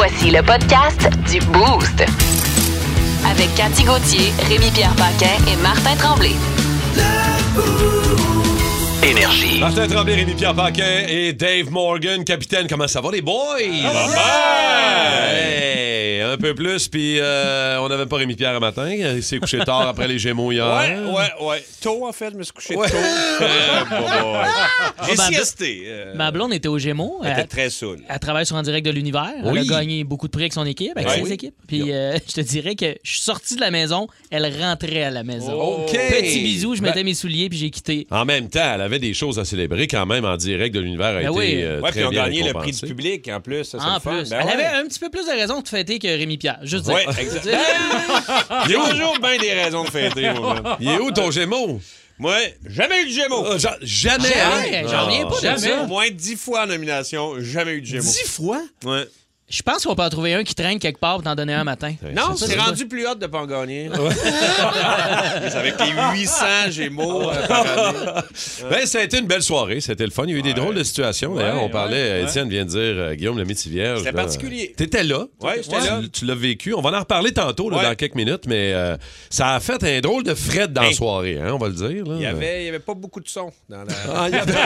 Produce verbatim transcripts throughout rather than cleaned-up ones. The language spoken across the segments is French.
Voici le podcast du Boost. Avec Cathy Gauthier, Rémi-Pierre Paquin et Martin Tremblay. Énergie. Martin Tremblay, Rémi-Pierre Paquin et Dave Morgan, capitaine. Comment ça va, les boys? Ça va bien! Hey, un peu plus, puis euh, on n'avait pas Rémi-Pierre un matin. Il s'est couché tard après les Gémeaux hier. Ouais, ouais, ouais. Tôt, en fait, je me suis couché Ouais. tôt. Euh, bon, bon, ouais. J'ai ma siesté. Euh, Ma blonde était au Gémeaux. Elle était Elle, très saoule. elle travaille sur En direct de l'univers. Elle Oui. a gagné beaucoup de prix avec son équipe, avec Ouais. ses Oui. équipes. Puis euh, je te dirais que je suis sorti de la maison, elle rentrait à la maison. OK. Petit bisou, je Ben- mettais mes souliers puis j'ai quitté. En même temps, elle avait des choses à célébrer quand même en direct de l'univers. A Ben été, oui. euh, Ouais, très puis on bien gagné le prix récompensé. du public, en plus. Ça, c'est En le fun. plus, Ben elle ouais. avait un petit peu plus de raisons de fêter que Rémi-Pierre. Juste dire. Ouais, exactement. Il y a toujours bien des raisons de fêter, moi. man. Il est où ton Gémeaux? Moi, jamais eu de Gémeaux. Ah, ja- jamais, Jamais, hein? j'en reviens pas de Jamais. ça. Au moins dix fois en nomination, jamais eu de Gémeaux. Dix fois? Ouais. Je pense qu'on peut en trouver un qui traîne quelque part pour t'en donner un matin. Non, Ça, c'est c'est rendu plus hot de pas en gagner. C'est avec les huit cents Gémeaux euh, par année. Ben, ça a été une belle soirée. C'était le fun. Il y a eu des drôles de situations. D'ailleurs, Ouais, on parlait, ouais, Étienne vient de dire, euh, Guillaume le Métis-Vierge. C'était là, particulier. T'étais là. Ouais, j'étais Tu- là. Tu l'as vécu. On va en reparler tantôt, là, Ouais. dans quelques minutes, mais euh, ça a fait un drôle de fret dans la Hey. soirée, hein, on va le dire. Là. Il y avait, il y avait pas beaucoup de son dans la. Ah, il y avait-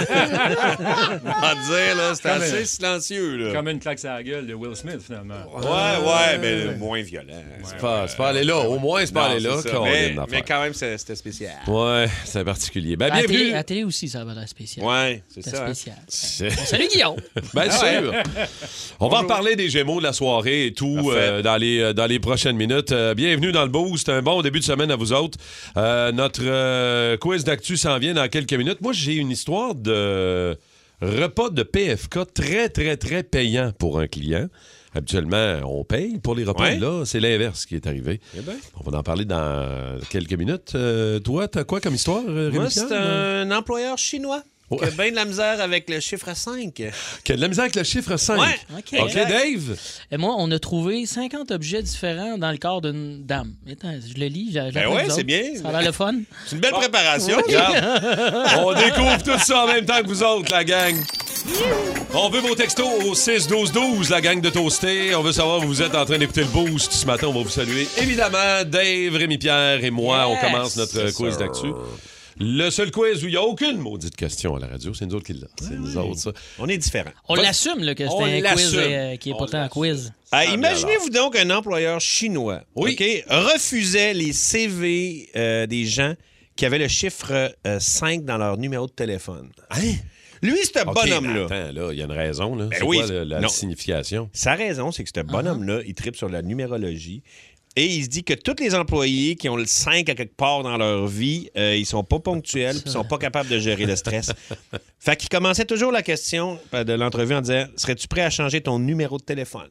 On va dire, là, c'était Comme assez un- silencieux, là. Comme une claque sur la gueule de Will Smith, finalement. Ouais, ouais, mais moins violent. C'est pas, c'est pas aller là. Au moins, c'est pas Non, aller là. c'est ça. qu'on Mais, vient d'en mais faire. quand même, c'est- c'était spécial. Ouais, c'est particulier. Ben, À la, télé, bienvenue. à la télé aussi, ça avait l'air spécial. Ouais, c'est C'était ça. hein. spécial. C'est- Salut Guillaume! Bien sûr. On va en parler des Gémeaux de la soirée et tout Parfait. euh, dans, les, euh, dans les prochaines minutes. Euh, bienvenue dans le Boost. Un bon début de semaine à vous autres. Euh, notre euh, quiz d'actu s'en vient dans quelques minutes. Moi, j'ai une histoire de repas de P F K très, très, très payant pour un client. Habituellement, on paye pour les repas. Ouais. Là, c'est l'inverse qui est arrivé. Eh ben. On va en parler dans quelques minutes. Euh, toi, t'as quoi comme histoire, euh, Moi, Rémi-Pierre? c'est un employeur chinois qui Ouais. a bien de la misère avec le chiffre cinq. Qui a de la misère avec le chiffre cinq. Ouais. OK. OK, Dave? Et moi, on a trouvé cinquante objets différents dans le corps d'une dame. Attends, je le lis. je- Ben j'apprends ouais, vous c'est autres. bien. Ça a l'air le fun. C'est une belle préparation. Regarde, on découvre tout ça en même temps que vous autres, la gang. On veut vos textos au six douze douze, la gang de Toasté. On veut savoir où vous êtes en train d'écouter le Boost. Ce matin, on va vous saluer. Évidemment, Dave, Rémi-Pierre et moi, on Yes. commence notre Yes, quiz sir. d'actu. Le seul quiz où il n'y a aucune maudite question à la radio, c'est nous autres qui l'avons. C'est nous autres, ça. On est différents. On Vas-y. l'assume là, que On c'était un quiz l'assume. euh, qui est On pourtant un l'assume. quiz. Ah, bien imaginez-vous donc un employeur chinois Oui. OK, refusait les C V euh, des gens qui avaient le chiffre euh, cinq dans leur numéro de téléphone. Hein? Lui, ce OK, bonhomme-là, mais attends, là, il y a une raison. Là. Ben c'est oui, quoi le- la non. signification? sa raison, c'est que ce bonhomme-là, il tripe sur la numérologie. Et il se dit que tous les employés qui ont le cinq à quelque part dans leur vie, euh, ils sont pas ponctuels, puis ils sont pas capables de gérer le stress. Fait qu'il commençait toujours la question euh, de l'entrevue en disant « Serais-tu prêt à changer ton numéro de téléphone?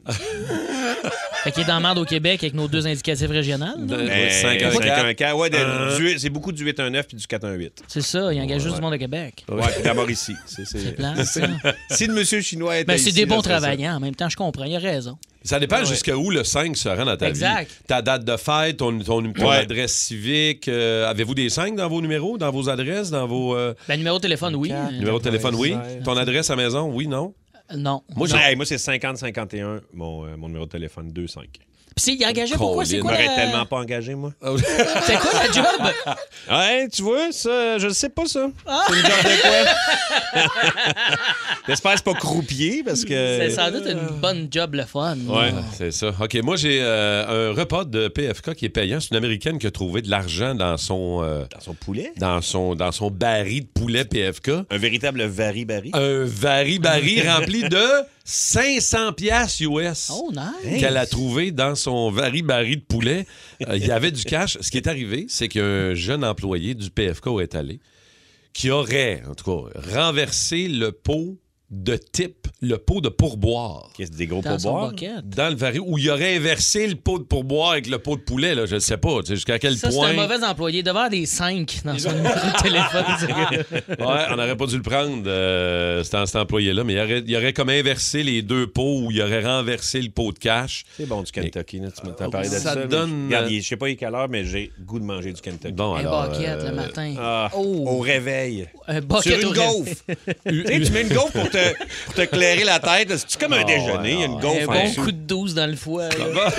Fait qu'il est dans merde au Québec avec nos deux indicatifs régionaux. là. De- Ben, cinq un cinq quatre. un quatre, ouais, de- Euh. du- c'est beaucoup du huit un neuf puis du quatre un huit. C'est ça, il engage juste du monde au Québec. Ouais, puis d'abord ici. C'est, c'est... C'est plan, ça. Si le monsieur chinois était Ben, c'est ici, des là, bons serait ça. travaillants. En même temps, je comprends. Il a raison. Ça dépend Ouais. jusqu'à où le cinq se rend dans ta Exact. vie. Ta date de fête, ton, ton- ton Ouais. adresse civique. euh, avez-vous des cinq dans vos numéros, dans vos adresses, dans vos euh, Ben, numéro de téléphone, oui. Euh, numéros de téléphone? Oui. Ouais. Ton adresse à maison? Oui, non? Non. Moi, Non. j'ai- hey, moi c'est cinquante cinquante et un, mon, euh, mon numéro de téléphone, deux cinq. Puis c'est- il engagait pourquoi? C'est Colin. Je quoi, m'aurais la... tellement pas engagé, moi. C'est quoi la job? Ouais, tu vois, ça, je le sais pas, ça. C'est une job de quoi? J'espère que c'est pas croupier, parce que... C'est sans doute une bonne job, le fun. Ouais, c'est ça. OK, moi, j'ai euh, un repas de P F K qui est payant. C'est une Américaine qui a trouvé de l'argent dans son, euh, Dans son poulet? dans son, dans son baril de poulet P F K. Un véritable vari-bari. Un vari-bari rempli de cinq cents piastres U S. Oh, nice. Qu'elle a trouvé dans son vari-bari de poulet. Euh, Il y avait du cash. Ce qui est arrivé, c'est qu'un jeune employé du P F K est allé qui aurait, en tout cas, renversé le pot de type, le pot de pourboire Qu'est-ce que des gros Dans son pourboires? bucket. dans le vari, où il aurait inversé le pot de pourboire avec le pot de poulet. Là, je ne sais pas. Tu sais, jusqu'à quel Ça, c'est point... un mauvais employé. Il devait avoir des cinq dans son numéro de téléphone. Ouais, on n'aurait pas dû le prendre, euh, cet, cet employé-là, mais il aurait, il aurait comme inversé les deux pots où il aurait renversé le pot de cash. C'est bon, du Kentucky. Là. Tu m'as parlé de Ça ça. mais donne, Regarde, euh, il est- je sais pas il est quelle heure, mais j'ai goût de manger du Kentucky. Bon, Un alors... bucket euh, le matin. Ah, Oh. Au réveil. Un bucket Sur au une réveil. gaufre. Tu sais, tu mets une gaufre pour te te, pour te clairer la tête. là, C'est-tu comme un Oh, déjeuner? Il y a une Un gaufre en bon dessous. coup de douze dans le foie. là.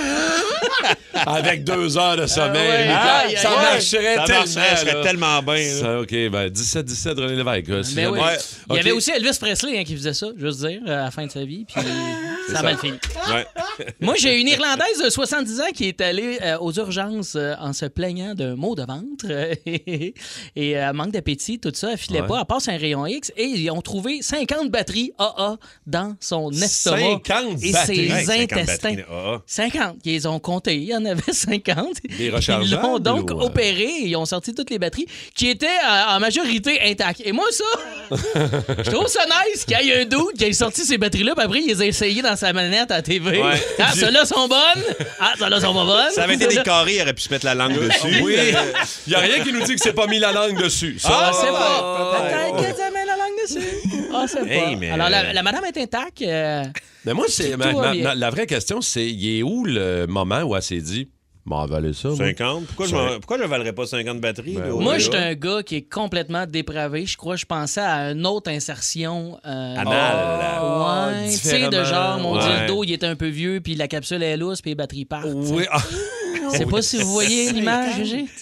Avec deux heures de sommeil. Ah ouais. Rémi Pierre, Aïe, ça aïe, marcherait Ça tellement. marcherait, je serais là. tellement bien. là. Ça, OK, ben dix-sept dix-sept, René Lévesque. là, si Mais jamais- oui. Ouais, Il y OK. avait aussi Elvis Presley hein, qui faisait ça, juste dire, à la fin de sa vie. Puis ça a mal fini. Ouais. Moi, j'ai une Irlandaise de soixante-dix ans qui est allée euh, aux urgences euh, en se plaignant d'un maux de ventre euh, et euh, manque d'appétit, tout ça. Elle filait Ouais. pas. Elle passe un rayon X et ils ont trouvé cinquante batteries A A dans son estomac cinquante et batteries. ses Hey, cinquante intestins. batteries, ah, ah. cinquante. Ils les ont comptés. Il y en avait cinquante. Des Ils rechargeables l'ont donc ou, euh? opéré et ils ont sorti toutes les batteries qui étaient euh, en majorité intactes. Et moi, ça, je trouve ça nice qu'il y ait un dude qui ait sorti ces batteries-là, puis après, il les a essayées dans sa manette à la T V. Ouais. Ah, celles-là sont bonnes. Ah, celles-là sont pas bonnes. Ça avait été des Celles-là- carrés, il aurait pu se mettre la langue dessus. Oui, il n'y a rien qui nous dit que c'est pas mis la langue dessus. Ça, Ah, c'est ouais, pas. ouais. Peut-être que ça met la langue dessus. Ah, c'est Hey, pas. mais- Alors, la, la madame est intacte. euh, Mais moi, c'est Tout ma- va ma- bien. ma- la vraie question, c'est il est où le moment où elle s'est dit m'en avaler ça, moi? cinquante? Pourquoi je, m'en- pourquoi je valerais pas cinquante batteries? Ben là, oui. au Moi, gars? j'étais un gars qui est complètement dépravé. Je crois que je pensais à une autre insertion. Euh, Anal. Ouais, tu sais, de différemment. genre, mon Ouais. dildo, il était un peu vieux, puis la capsule est lousse, puis les batteries partent. Oui. Ah, Je sais pas si vous voyez l'image que j'ai.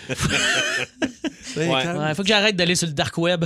Ouais. Ouais, faut que j'arrête d'aller sur le dark web.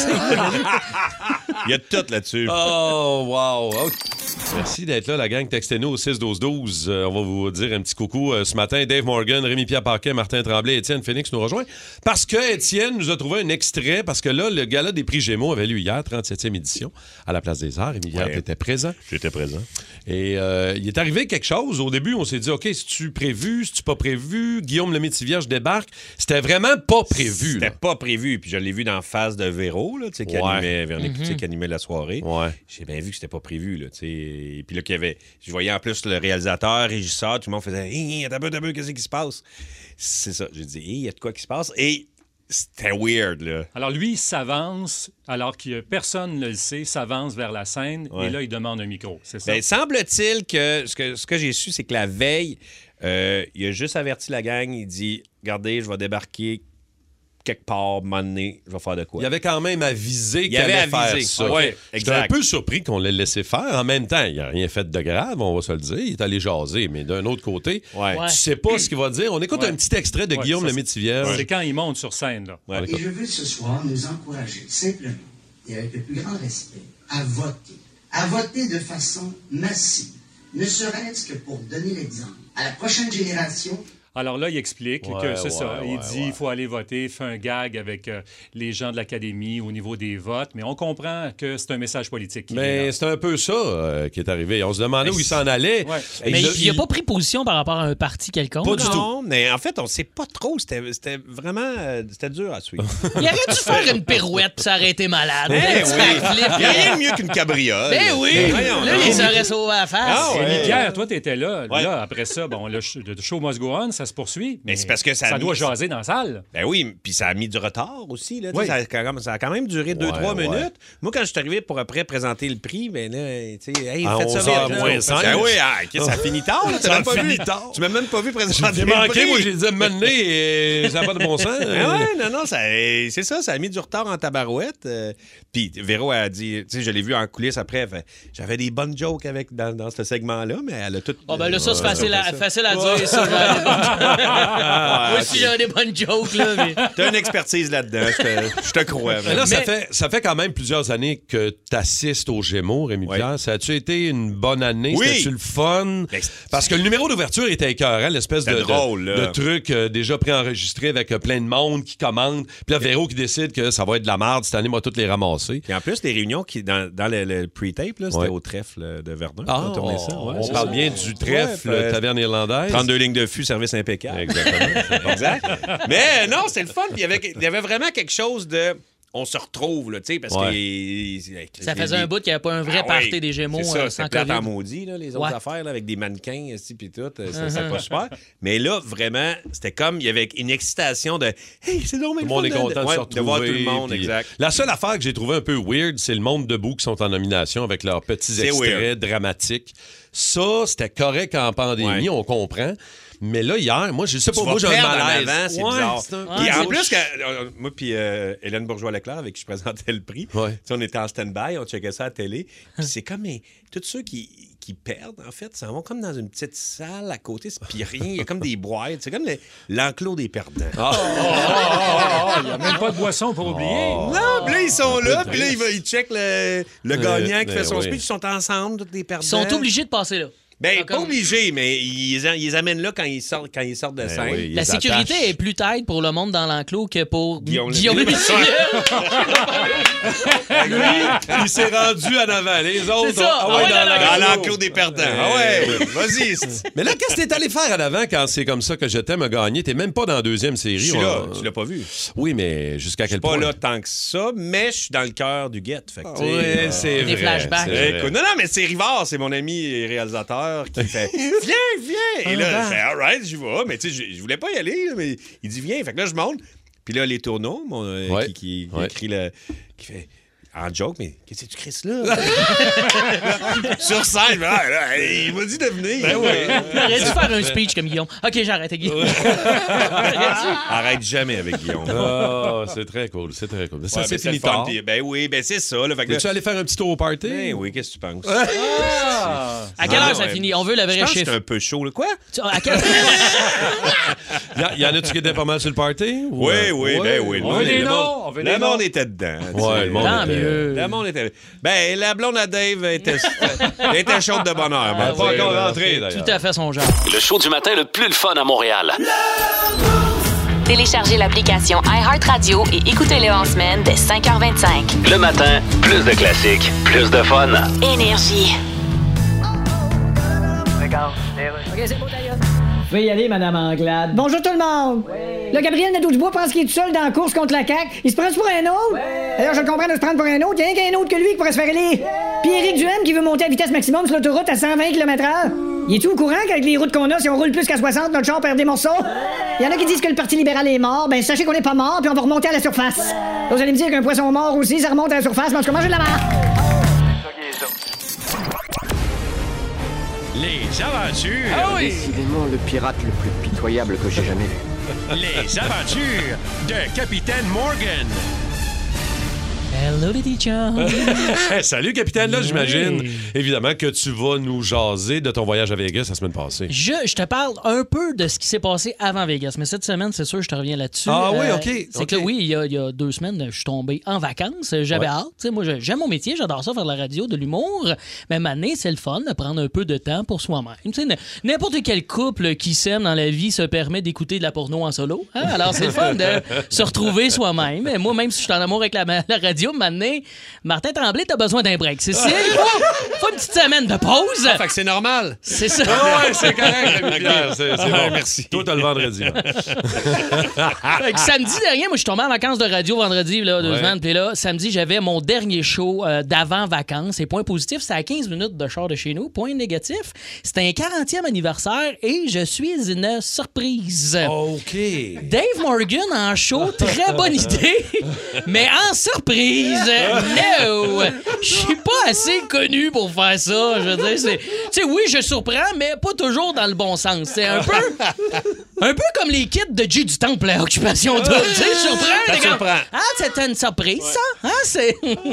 Il y a tout là-dessus. Oh, wow. OK. Merci d'être là, la gang. Textez-nous au six douze douze. Euh, on va vous dire un petit coucou. Euh, ce matin, Dave Morgan, Rémi-Pierre Paquin, Martin Tremblay, Étienne Phoenix nous rejoint. Parce que Étienne nous a trouvé un extrait, parce que là, le gala des prix Gémeaux avait lieu hier, trente-septième édition, à la Place des Arts. Rémi-Pierre Ouais. était présent. J'étais présent. Et euh, il est arrivé quelque chose. Au début, on s'est dit, OK, c'est-tu prévu, c'est-tu pas prévu? Guillaume Lemaitre-Vierge débarque. C'était vraiment pas prévu. C'était là. pas prévu. Puis je l'ai vu dans Face de Véro, là, tu sais, qui, Ouais. animait, Véronique Cloutier, qui animait la soirée. Ouais. J'ai bien vu que c'était pas prévu, là, tu sais. Et puis là, qu'il y avait... Je voyais en plus le réalisateur, régisseur, tout le monde faisait « Hé, hé, t'as peu, t'as peu, qu'est-ce qui se passe? » C'est ça. J'ai dit « Hé, il y a de quoi qui se passe? » Et c'était weird, là. Alors, lui, il s'avance, alors que personne ne le sait, s'avance vers la scène, Ouais. et là, il demande un micro. C'est ça? Ben, semble-t-il que ce que, ce que j'ai su, c'est que la veille, euh, il a juste averti la gang. Il dit « Regardez, je vais débarquer quelque part, à un moment donné, je vais faire de quoi? » Il avait quand même avisé qu'il Il avait allait avisé. faire ça. Ouais, J'étais un exact. peu surpris qu'on l'ait laissé faire. En même temps, il n'a rien fait de grave, on va se le dire. Il est allé jaser, mais d'un autre côté, Ouais. Ouais. tu sais pas ce qu'il va dire. On écoute Ouais. un petit extrait de Ouais, Guillaume ça, le c'est- Métivière. C'est quand il monte sur scène, là. Ouais. Et je veux ce soir nous encourager simplement, et avec le plus grand respect, à voter. À voter de façon massive, ne serait-ce que pour donner l'exemple à la prochaine génération. Alors là, il explique Ouais, que c'est ouais, ça. Il ouais, dit ouais. il faut aller voter, fait un gag avec euh, les gens de l'Académie au niveau des votes, mais on comprend que c'est un message politique. qui est Mais là. c'est un peu ça euh, qui est arrivé. On se demandait où il s'en allait. Ouais. Et Mais là, il n'a pas pris position par rapport à un parti quelconque. Pas du Non, mais en fait, on sait pas trop. C'était c'était vraiment... euh, C'était dur à suivre. Il aurait dû faire une pirouette puis s'arrêter malade. Eh Un petit oui. backflip. Il n'y a rien de mieux qu'une cabriole. Ben oui! Ben voyons Là, donc. il serait sauvé à la face. Ah ouais. Rémi Pierre, toi, t'étais là. Ouais. Là, après ça, bon, le, sh- le show must go on, ça se poursuit. Mais c'est parce que ça a ça mis- doit jaser dans la salle. Ben oui, puis ça a mis du retard aussi. Là, Tu sais, Oui. ça, a quand même, ça a quand même duré deux Ouais, trois ouais. minutes. Moi, quand je suis arrivé pour après présenter le prix, ben là, tu sais, hey, À faites ça onze heures vite, moins là. cinq. Ben oui, ah, ok, ça finit tard. Là, Ça t'as même pas finit vu. tard. Tu m'as même pas vu présenter J'ai le manqué, prix. moi, j'ai dit mener et ça n'a pas de bon sens. Ah ouais, non, non, ça- c'est ça, ça a mis du retard en tabarouette. euh, Puis Véro a dit, tu sais, je l'ai vu en coulisses après, elle fait, j'avais des bonnes jokes avec, dans, dans ce segment-là, mais elle a tout... Oh, ben là, ça, c'est Ouais, facile, à, ça. facile à dire, ça. j'avais des bonnes- Moi aussi, j'avais des bonnes jokes, là. Mais... T'as une expertise là-dedans, je te, je te crois. Mais là, ça, Mais- fait, ça fait quand même plusieurs années que tu assistes aux Gémeaux, Rémi Ouais. Pierre. Ça a-tu été une bonne année? Oui. C'était-tu le fun? Ben, c'est- Parce que le numéro d'ouverture était écœurant, l'espèce de, C'était de- drôle, là. de truc euh, déjà préenregistré avec euh, plein de monde qui commande. Puis là, Véro qui décide que ça va être de la merde. Cette année, moi, toutes les ramasser. Puis en plus, les réunions qui, dans, dans le, le pre-tape, là, c'était Ouais. au trèfle là, de Verdun. Ah, On a tourné ça. Ouais, on c'est parle ça. bien du trèfle, Ouais, euh, taverne irlandaise. trente-deux lignes de fût, service impeccable. Exactement. Exact. Mais non, c'est le fun. Puis il y avait, il y avait vraiment quelque chose de... On se retrouve, là, tu sais, parce Ouais. que... Ça faisait un bout qu'il n'y avait pas un vrai Ah party oui, des Gémeaux c'est ça, euh, c'était sans plate en COVID. maudit, là, les autres Ouais. affaires, là, avec des mannequins, ici, puis tout. euh, Ça, c'est pas super. Mais là, vraiment, c'était comme, il y avait une excitation de « Hey, c'est donc Tout le monde est content de Ouais, se retrouver. de voir tout le monde, puis exact. La seule affaire que j'ai trouvé un peu weird, c'est le monde debout qui sont en nomination avec leurs petits C'est extraits weird. dramatiques. Ça, c'était correct en pandémie, Ouais. on comprend. Mais là, hier, moi, je sais pas, Tu moi, vas j'ai un perdre en malaise. avant, c'est Ouais, bizarre. c'est un peu- Puis en Ouais, plus, quand, euh, moi puis euh, Hélène Bourgeois-Leclerc, avec qui je présentais le prix, Ouais. tu sais, on était en stand-by, on checkait ça à la télé, puis c'est comme mais, tous ceux qui, qui perdent, en fait, s'en vont comme dans une petite salle à côté, puis rien, il y a comme des boîtes, c'est comme le- l'enclos des perdants. Ah. Il n'y a même pas de boisson pour oublier. Non, puis là, ils sont là, puis là, ils, va- ils checkent le, le gagnant qui euh, fait son oui. speech, ils sont ensemble, tous les perdants. Ils sont obligés de passer là. Ben, Ah, pas comme- obligés, mais ils, ils les amènent là quand ils sortent, quand ils sortent de Ben scène. oui, ils La les sécurité attachent. est plus tight pour le monde dans l'enclos que pour Guillaume Guillaume Lepine. Lui, il s'est rendu en avant. Les autres, C'est ça. ah Ah ouais, ouais, dans dans la- Dans l'enclos des perdants. Ah ouais, vas-y. c'est- Mais là, qu'est-ce que t'es allé faire en avant quand c'est comme ça que je t'aime a gagné? T'es même pas dans la deuxième série. Je suis là, on- tu l'as pas vu. Oui, mais jusqu'à Je suis quel pas point? là tant que ça, mais je suis dans le cœur du guet. Fait que, tu sais, Oui, euh, c'est Des vrai. flashbacks. c'est vrai. Écoute, non, non, mais c'est Rivard, c'est mon ami réalisateur qui fait Viens, viens! Et là, je fais All right, j'y vais. Mais tu sais, je- je voulais pas y aller, là, mais il dit Viens. Fait que là, je monte. Puis là, les tourneaux, mon, euh, Ouais. qui, qui, qui Ouais. écrit le. Qui fait. En joke, mais qu'est-ce que tu crisses là? Sur scène, là, là, il m'a dit de venir. Ben oui. Il aurait dû faire un speech comme Guillaume. OK, j'arrête, Guillaume. Arrête jamais avec Guillaume. Ah, c'est très cool, c'est très cool. Ça, Ouais, c'est ben, fini le fun, tard. puis- Ben oui, ben c'est ça. Là, fait que là- Veux-tu aller faire un petit tour au party? Ben oui, qu'est-ce que tu penses? Ah! À quelle heure Ah, ça ouais. finit? On veut le Je vrai pense que c'est chiffre. un peu chaud. Là. Quoi? Tu- À quelle... Y, y en a-tu qui étaient pas mal sur le party? Ou, Oui, euh, oui, ben oui. On veut Le des monde- noms, on veut des Le monde noms. était dedans. tu Ouais, sais. le monde Tant était- mieux. Le monde était. Ben, la blonde à Dave était, elle était chaude de bonheur. Elle ben, est pas tu sais, encore là. rentrée, d'ailleurs. Tout à fait son genre. Le show du matin le plus le fun à Montréal. Téléchargez l'application iHeartRadio et écoutez-le en semaine dès cinq heures vingt-cinq. Le matin, plus de classiques, plus de fun. Énergie. Veuillez y aller, Madame Anglade. Bonjour tout le monde! Là, Gabriel Nadeau-Dubois pense qu'il est tout seul dans la course contre la C A Q. Il se prend pour un autre? D'ailleurs, je le comprends de se prendre pour un autre. Il y a rien qu'un autre que lui qui pourrait se faire élire. Puis Éric Duhem qui veut monter à vitesse maximum sur l'autoroute à cent vingt kilomètres heure. Il est tout au courant qu'avec les routes qu'on a, si on roule plus qu'à soixante, notre char perd des morceaux? Il y en a qui disent que le Parti libéral est mort. Ben, sachez qu'on n'est pas mort, puis on va remonter à la surface. Là, vous allez me dire qu'un poisson mort aussi, ça remonte à la surface, mais en tout cas, mangez de la marque. Les aventures. Ah oui! Décidément le pirate le plus pitoyable que j'ai jamais vu. Les aventures de Capitaine Morgan. Hello, les teachers. Salut, capitaine, là, j'imagine. Oui. Évidemment que tu vas nous jaser de ton voyage à Vegas la semaine passée. Je, je te parle un peu de ce qui s'est passé avant Vegas, mais cette semaine, c'est sûr, je te reviens là-dessus. Ah oui, OK, C'est OK. que oui, il y, a, il y a deux semaines, je suis tombé en vacances. J'avais Ouais. hâte. Tu sais, moi, je- j'aime mon métier, j'adore ça, faire de la radio, de l'humour. Mais maintenant, c'est le fun de prendre un peu de temps pour soi-même. Tu sais, n- n'importe quel couple qui s'aime dans la vie se permet d'écouter de la porno en solo. Hein? Alors, c'est le fun de se retrouver soi-même. Et moi, même si je suis en amour avec la, la radio, maintenant, Martin Tremblay, t'as besoin d'un break. C'est ça. Faut une petite semaine de pause. Ah, fait que c'est normal. C'est ça. Ah ouais, c'est correct, Rémi-Pierre, c'est c'est bon. merci. Toi, t'as le vendredi. là. Fait que samedi dernier, moi, je suis tombé en vacances de radio vendredi, là, deux Ouais. semaines. Puis là, samedi, j'avais mon dernier show euh, d'avant-vacances. Et point positif, c'est à quinze minutes de char de chez nous. Point négatif, c'était un quarantième anniversaire et je suis une surprise. OK. Dave Morgan en show, très bonne idée, mais en surprise, no! Je suis pas assez connu pour faire ça. Je veux dire, c'est. Tu sais, oui, je surprends, mais pas toujours dans le bon sens. C'est un peu. Un peu comme les kits de J du Temple à Occupation Double. Tu sais, je surprends. Ça t'es comme, surprend. Ah, c'était une surprise, ça? Hein, c'est.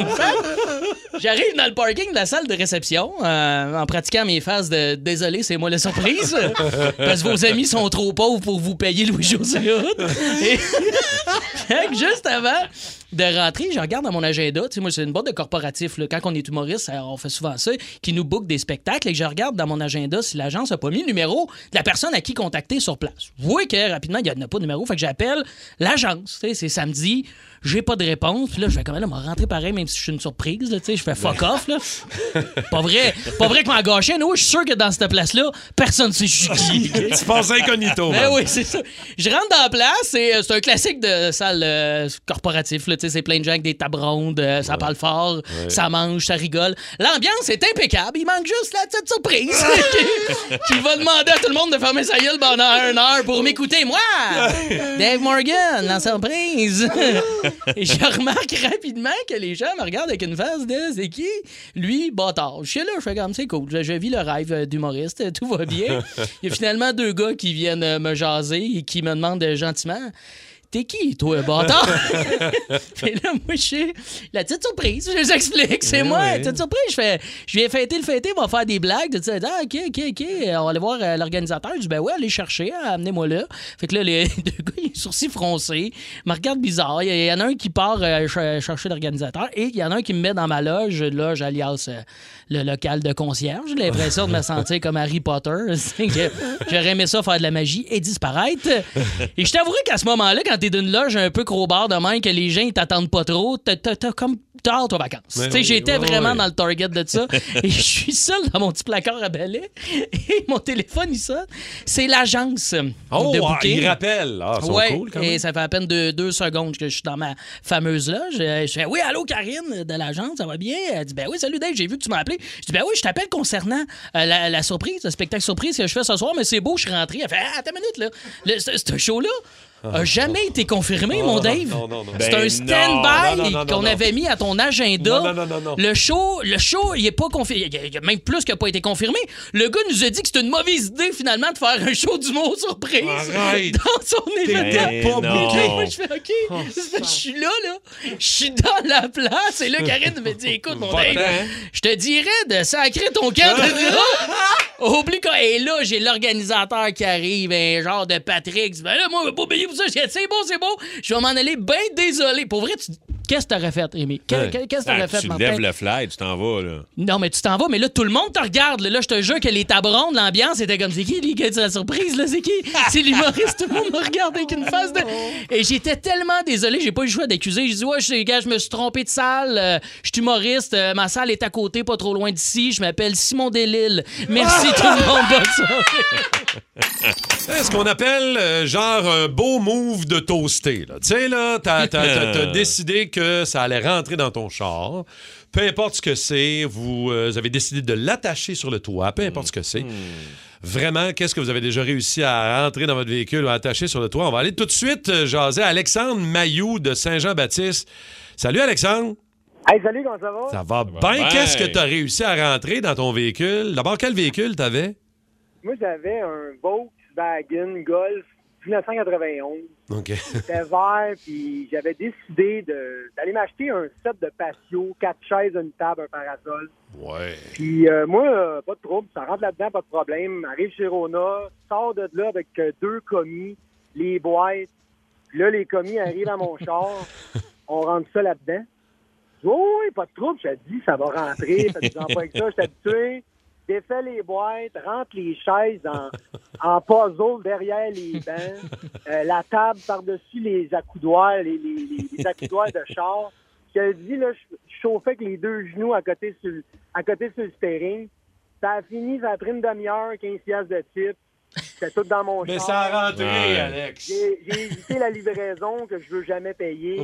J'arrive dans le parking de la salle de réception euh, en pratiquant mes phases de désolé, c'est moi la surprise. Parce que vos amis sont trop pauvres pour vous payer Louis-José Hood. Et fait que juste avant de rentrer, je regarde dans mon agenda. Tu sais, moi, c'est une boîte de corporatif. Là. Quand on est humoriste, on fait souvent ça, qui nous book des spectacles. Et que je regarde dans mon agenda si l'agence n'a pas mis le numéro de la personne à qui contacter sur place. Vous voyez que rapidement, il n'y a pas de numéro. Fait que j'appelle l'agence. Tu sais, c'est samedi. J'ai pas de réponse. Puis là, je fais comme là, m'a rentré pareil, même si je suis une surprise. Là, tu sais, je fais fuck off. Là. Pas vrai. Pas vrai que m'a gâché. Non, je suis sûr que dans cette place-là, personne ne sait je suis qui. Tu passes incognito, Ben man. oui, c'est ça. Je rentre dans la place et euh, c'est un classique de salle euh, corporatif. Là, tu sais, c'est plein de gens avec des tables rondes, euh, ça Ouais. parle fort, Ouais. ça mange, ça rigole. L'ambiance est impeccable. Il manque juste la petite surprise qui, qui va demander à tout le monde de fermer sa gueule pendant une heure pour m'écouter. Moi, Dave Morgan, la surprise. Et je remarque rapidement que les gens me regardent avec une face de c'est qui? Lui, bâtard. Je suis là, je fais comme c'est cool. Je, je vis le rêve d'humoriste, tout va bien. Il y a finalement deux gars qui viennent euh, me jaser et qui me demandent euh, gentiment t'es qui, toi, bâtard? Et là, moi, je suis la petite surprise. Je les explique. C'est Oui, moi, oui. la petite surprise. Je fais, je viens fêter le fêter, on va faire des blagues. Tu sais, ah, OK, OK, OK. On va aller voir euh, l'organisateur. Je dis, ben ouais, allez chercher, hein, amenez-moi là. Fait que là, les deux gars, ils ont sourcils froncés, me regardent bizarre. Il y, y en a un qui part euh, ch- chercher l'organisateur et il y en a un qui me met dans ma loge, loge alias euh, le local de concierge. J'ai l'impression de me sentir comme Harry Potter. C'est que j'aurais aimé ça faire de la magie et disparaître. Et je t'avouerai qu'à ce moment-là, quand t'es d'une loge un peu crowbar de même, que les gens ils t'attendent pas trop, t'as, t'as, t'as comme t'as hâte aux vacances. Ouais, Tu sais, oui, j'étais ouais, vraiment ouais. dans le target de ça. Et je suis seul dans mon petit placard à balai. Et mon téléphone, il sonne. C'est l'agence Oh, de ah, booking. il rappelle. Ah, ils sont Ouais, cool quand et même. ça fait à peine deux, deux secondes que je suis dans ma fameuse loge. Je fais « Oui, allô, Karine, de l'agence, ça va bien? » Elle dit « Ben oui, salut Dave, j'ai vu que tu m'as appelé. » Je dis « Ben oui, je t'appelle concernant euh, la, la surprise, le spectacle surprise que je fais ce soir, mais c'est beau, je suis rentré. » Elle fait « Ah, attends une minute, là. Le, ce, ce show-là a jamais été confirmé, Non, mon non, Dave. non, non, non. C'est Ben un non. stand-by Non, non, non, qu'on non, avait mis à ton agenda. Non, non, non, non, non. Le show, le show, il est pas confirmé. Il y a même plus qu'il n'a pas été confirmé. Le gars nous a dit que c'était une mauvaise idée, finalement, de faire un show d'humour surprise Arrête. dans son événement. Ben Puis non. là, moi, je fais OK. C'est parce que je suis là, là. Je suis dans la place. Et là, Karine me dit écoute, mon Va-t'en, Dave, hein. je te dirais de sacrer ton camp. Oublie quoi. Et là, j'ai l'organisateur qui arrive, un genre de Patrick. Il dit, ben là, moi, je vais pas payer pour ça. Je dis, c'est beau, c'est beau. Je vais m'en aller bien désolé. Pour vrai, tu... qu'est-ce que t'aurais fait, Rémi? Que- Ouais. que- Qu'est-ce que t'aurais Ah, fait, tu Martin? lèves le fly, tu t'en vas, là. Non, mais tu t'en vas, mais là, tout le monde te regarde. Là, Là, je te jure que les tables rondes, l'ambiance était comme, c'est qui, lui, qui a dit la surprise, là? C'est qui? C'est l'humoriste. Tout le monde me regarde avec une face de... Et j'étais tellement désolé, j'ai pas eu le choix d'accuser. J'ai dit, ouais, je, gars, je me suis trompé de salle. Euh, je suis humoriste. Euh, ma salle est à côté, pas trop loin d'ici. Je m'appelle Simon Delisle. Merci, tout le monde. Bonne soirée. C'est ce qu'on appelle euh, genre un beau move de toasté. là. Tu sais, là, t'as, t'as- t'as- t'as décidé que ça allait rentrer dans ton char. Peu importe ce que c'est, vous euh, avez décidé de l'attacher sur le toit, peu importe ce que c'est. Vraiment, qu'est-ce que vous avez déjà réussi à rentrer dans votre véhicule ou à attacher sur le toit? On va aller tout de suite euh, jaser à Alexandre Mailloux de Saint-Jean-Baptiste. Salut, Alexandre. Hey, salut, comment ça va? Ça va va bien. bien. Qu'est-ce que tu as réussi à rentrer dans ton véhicule? D'abord, quel véhicule t'avais? Moi, j'avais un Volkswagen Golf dix-neuf cent quatre-vingt-onze. OK. C'était vert, puis j'avais décidé de- d'aller m'acheter un set de patio, quatre chaises, une table, un parasol. Ouais. Puis euh, moi, euh, pas de trouble, ça rentre là-dedans, pas de problème. Arrive chez Rona, sors de là avec euh, deux commis, les boîtes. Puis là, les commis arrivent à mon char, on rentre ça là-dedans. Je dis, oh, oui, pas de trouble, je te dis, ça va rentrer, faites-en pas avec ça, je suis habitué. Défais les boîtes, rentre les chaises en, en puzzle derrière les bancs, euh, la table par-dessus les accoudoirs, les, les, les, les accoudoirs de char. Je te dis, là, je, je chauffais avec les deux genoux à côté sur, le- à côté sur le steering. Ça a fini, ça a pris une demi-heure, quinze piastres de type. C'était tout dans mon Mais char. ça a rentré, Ouais. Alex. J'ai j'ai évité la livraison que je veux jamais payer.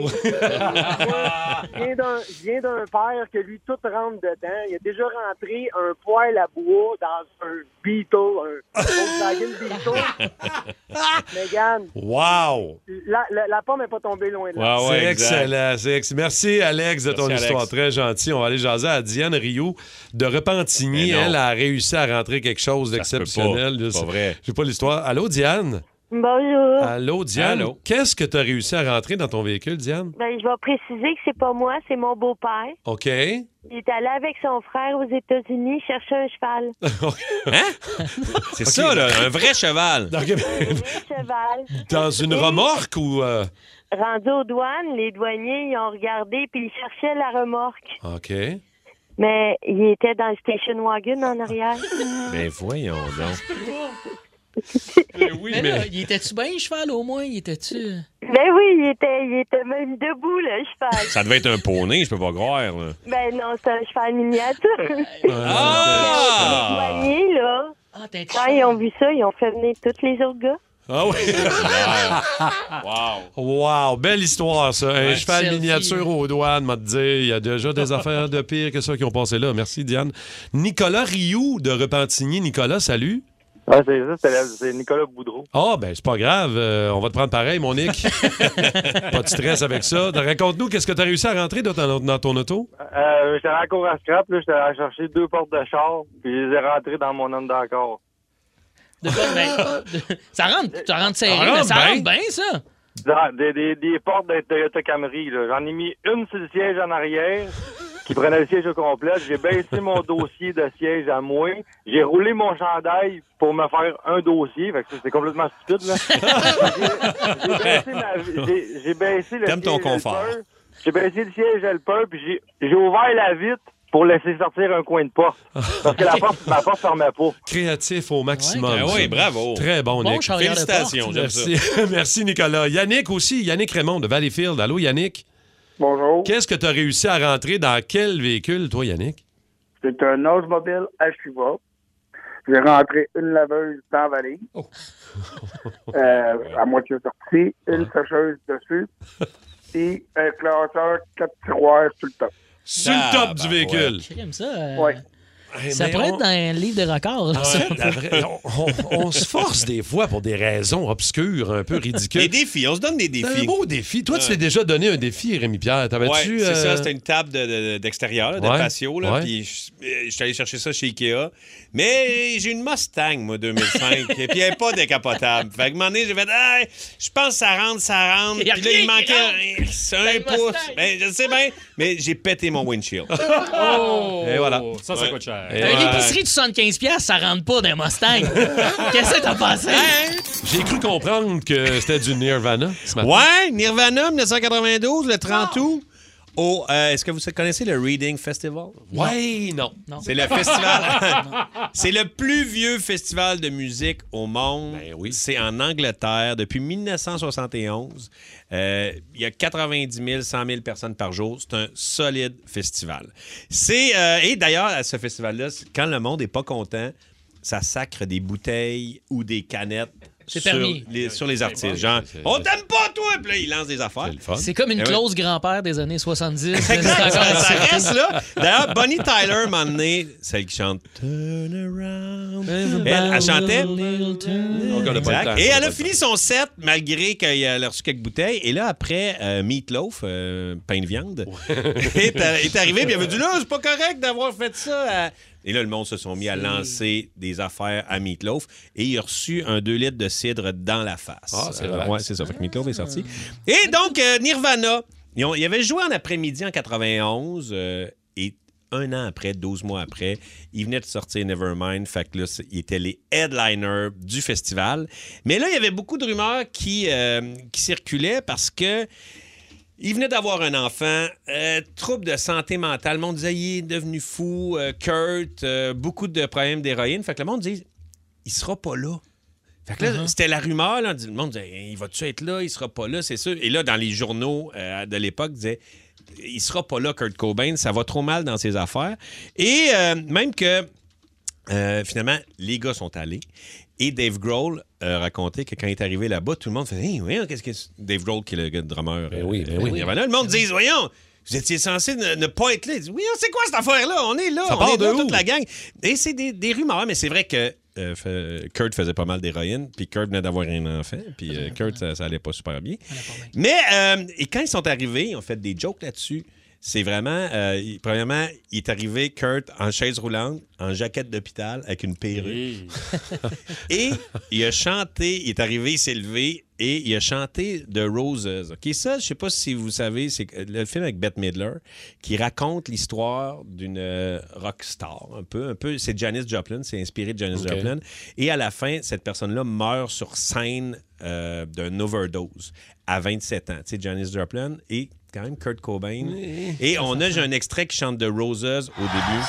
Je viens d'un- je viens d'un père que lui, tout rentre dedans. Il a déjà rentré un poêle à bois dans un Beetle, un Volkswagen Beetle. Mégane, Wow! la, la, la pomme n'est pas tombée loin de là. Ah c'est ouais, exact. excellent. C'est ex- Merci, Alex, de Merci, ton Alex. histoire. Très gentil. On va aller jaser à Diane Rioux de Repentigny. Mais non. Elle a réussi à rentrer quelque chose Ça se peut d'exceptionnel. pas. Je C'est sais- pas vrai. J'ai pas l'histoire. Allô, Diane? Bonjour. Allô, Diane? Allô. Qu'est-ce que tu as réussi à rentrer dans ton véhicule, Diane? Ben, je vais préciser que c'est pas moi, c'est mon beau-père. OK. Il est allé avec son frère aux États-Unis chercher un cheval. Hein? C'est ça, là, un vrai cheval. Un cheval. Dans une remorque ou... euh, Rendu aux douanes, les douaniers, ils ont regardé puis ils cherchaient la remorque. OK. Mais il était dans le station wagon en arrière. Ben voyons donc. oui, mais là, il était-tu bien, cheval, au moins? Il était-tu... Ben oui, il était, il était même debout, le cheval. Ça devait être un poney, je peux pas croire. Là. Ben non, c'est un cheval miniature. Ah! Les douaniers, là, Ah, t'es quand ils ont vu ça, ils ont fait venir tous les autres gars. Ah oui? Wow. Wow, belle histoire, ça. Un Ouais. cheval Selfie. miniature aux douanes, m'a dit. Il y a déjà des affaires de pire que ça qui ont passé là. Merci, Diane. Nicolas Rioux de Repentigny. Nicolas, salut. Ouais, c'est ça, c'est, la- c'est Nicolas Boudreau. Ah, ben, c'est pas grave. Euh, on va te prendre pareil, mon Nick. Pas de stress avec ça. Raconte-nous, qu'est-ce que tu as réussi à rentrer dans ton, dans ton auto? Euh, j'étais à la cour à scrap, là, j'étais allé chercher deux portes de char, puis je les ai rentrées dans mon homme d'accord. De quoi, ben, de- ça rentre, ça rentre serré, Ça mais rentre ça bien. rentre bien, ça. Des, des, des portes de Toyota Camry, là. J'en ai mis une sur le siège en arrière, qui prenait le siège au complet. J'ai baissé mon dossier de siège à moi. J'ai roulé mon chandail pour me faire un dossier. Fait que ça, c'était complètement stupide, là. j'ai, j'ai baissé ma, j'ai, j'ai baissé le T'aimes ton siège confort. helper. J'ai baissé le siège helper, puis j'ai, j'ai ouvert la vitre pour laisser sortir un coin de porte. Parce que la porte, ma porte fermait pas. Créatif au maximum. Ben ça. oui, bravo. Très bon, Bon Nick. charrière de Félicitations, porte. j'aime ça. Merci. Merci, Nicolas. Yannick aussi. Yannick Raymond de Valleyfield. Allô, Yannick? Bonjour. Qu'est-ce que tu as réussi à rentrer dans quel véhicule, toi, Yannick? C'est un Oldsmobile Achieva. J'ai rentré une laveuse dans la valise. Oh. euh, à moitié sortie, une sécheuse dessus et un classeur quatre tiroirs sur le top. Sur le top du véhicule. J'aime ça. euh, Ouais. Hey, Ça mais pourrait on- être dans un livre de records. Ah, ça. la vraie- on, on- on se force des fois pour des raisons obscures, un peu ridicules. Des défis, on se donne des C'est un défis. beau défi. Toi, tu Ouais. t'es déjà donné un défi, Rémi-Pierre. T'avais-tu... Ouais, c'est euh, ça, c'était une table de- de- d'extérieur, là, de Ouais, patio, là, ouais. puis je je suis allé chercher ça chez Ikea. Mais j'ai une Mustang, moi, deux mille cinq, et puis elle n'est pas décapotable. Fait que un moment donné, j'ai fait, hey, je pense que ça rentre, ça rentre. Il y a Puis là, rien il qui manquait rentre. un, c'est un Dans le pouce. Mustang. Ben, je sais bien, mais j'ai pété mon windshield. Oh! Et voilà. Ça, ça Ouais. coûte cher. Et Une ouais. épicerie de soixante-quinze piastres, ça rentre pas d'un Mustang. Qu'est-ce que t'as passé? J'ai cru comprendre que c'était du Nirvana ce matin. Ouais, Nirvana, dix-neuf cent quatre-vingt-douze, le trente août. Au, euh, est-ce que vous connaissez le Reading Festival? Ouais, non. Non. C'est le festival. C'est le plus vieux festival de musique au monde. Ben oui. C'est en Angleterre depuis dix-neuf cent soixante et onze. Euh, Il y a quatre-vingt-dix mille, cent mille personnes par jour. C'est un solide festival. C'est euh, et d'ailleurs à ce festival-là, c'est- quand le monde est pas content, ça sacre des bouteilles ou des canettes. C'est sur permis. les, sur les artistes. Genre, on t'aime pas, toi! Puis là, ils lancent des affaires. C'est le fun. C'est comme une Eh oui. clause grand-père des années soixante-dix. Exact, C'est encore ça, ça accepté. reste là. D'ailleurs, Bonnie Tyler, un moment donné, celle qui chante Turn Around, elle, elle chantait. On a pas le Exact. temps. Et On a elle pas a le fini son set malgré qu'elle a reçu quelques bouteilles. Et là, après, euh, Meatloaf, euh, pain de viande, est, est arrivé et il avait dit là, c'est pas correct d'avoir fait ça. à- Et là, le monde se sont mis à lancer des affaires à Meatloaf et il a reçu un deux litres de cidre dans la face. Ah, c'est Euh, relax. ouais, c'est ça. Fait que Meatloaf est sorti. Et donc, euh, Nirvana, ils, ont- ils avaient joué en après-midi en quatre-vingt-onze euh, et un an après, douze mois après, ils venaient de sortir Nevermind. Fait que là, c'est- ils étaient les headliners du festival. Mais là, il y avait beaucoup de rumeurs qui, euh, qui circulaient parce que il venait d'avoir un enfant, euh, trouble de santé mentale. Le monde disait, il est devenu fou. Euh, Kurt, euh, beaucoup de problèmes d'héroïne. Fait que le monde dit, il sera pas là. Fait que là, Uh-huh. c'était la rumeur. Là. Le monde disait, il va-tu être là? Il sera pas là, c'est sûr. Et là, dans les journaux euh, de l'époque, disaient, il sera pas là, Kurt Cobain. Ça va trop mal dans ses affaires. Et euh, même que, euh, finalement, les gars sont allés. Et Dave Grohl euh, racontait que quand il est arrivé là-bas, tout le monde faisait hey, voyons, qu'est-ce que c'est? Dave Grohl, qui est le gars de drummer. Ben oui, ben euh, oui. Nirvana. Le monde dit voyons, vous étiez censé ne, ne pas être là. Il dit oui, c'est quoi cette affaire-là? On est là, Ça on part est de là, où? toute la gang. Et c'est des, des rumeurs, mais c'est vrai que euh, fait- Kurt faisait pas mal d'héroïne, puis Kurt venait d'avoir un enfant, puis euh, Kurt, ça, ça allait pas super bien. Mais, euh, et quand ils sont arrivés, ils ont fait des jokes là-dessus. C'est vraiment, euh, il- premièrement, il est arrivé, Kurt, en chaise roulante, en jaquette d'hôpital, avec une perruque. Et il a chanté, il est arrivé, il s'est levé, et il a chanté The Roses. OK, ça, je sais pas si vous savez, c'est le film avec Bette Midler, qui raconte l'histoire d'une euh, rock star, un peu, un peu. C'est Janis Joplin, c'est inspiré de Janis OK. Joplin. Et à la fin, cette personne-là meurt sur scène euh, d'un overdose à vingt-sept ans. Tu sais, Janis Joplin et quand même Kurt Cobain. Oui. Et on a, j'ai un extrait qui chante The Roses au début.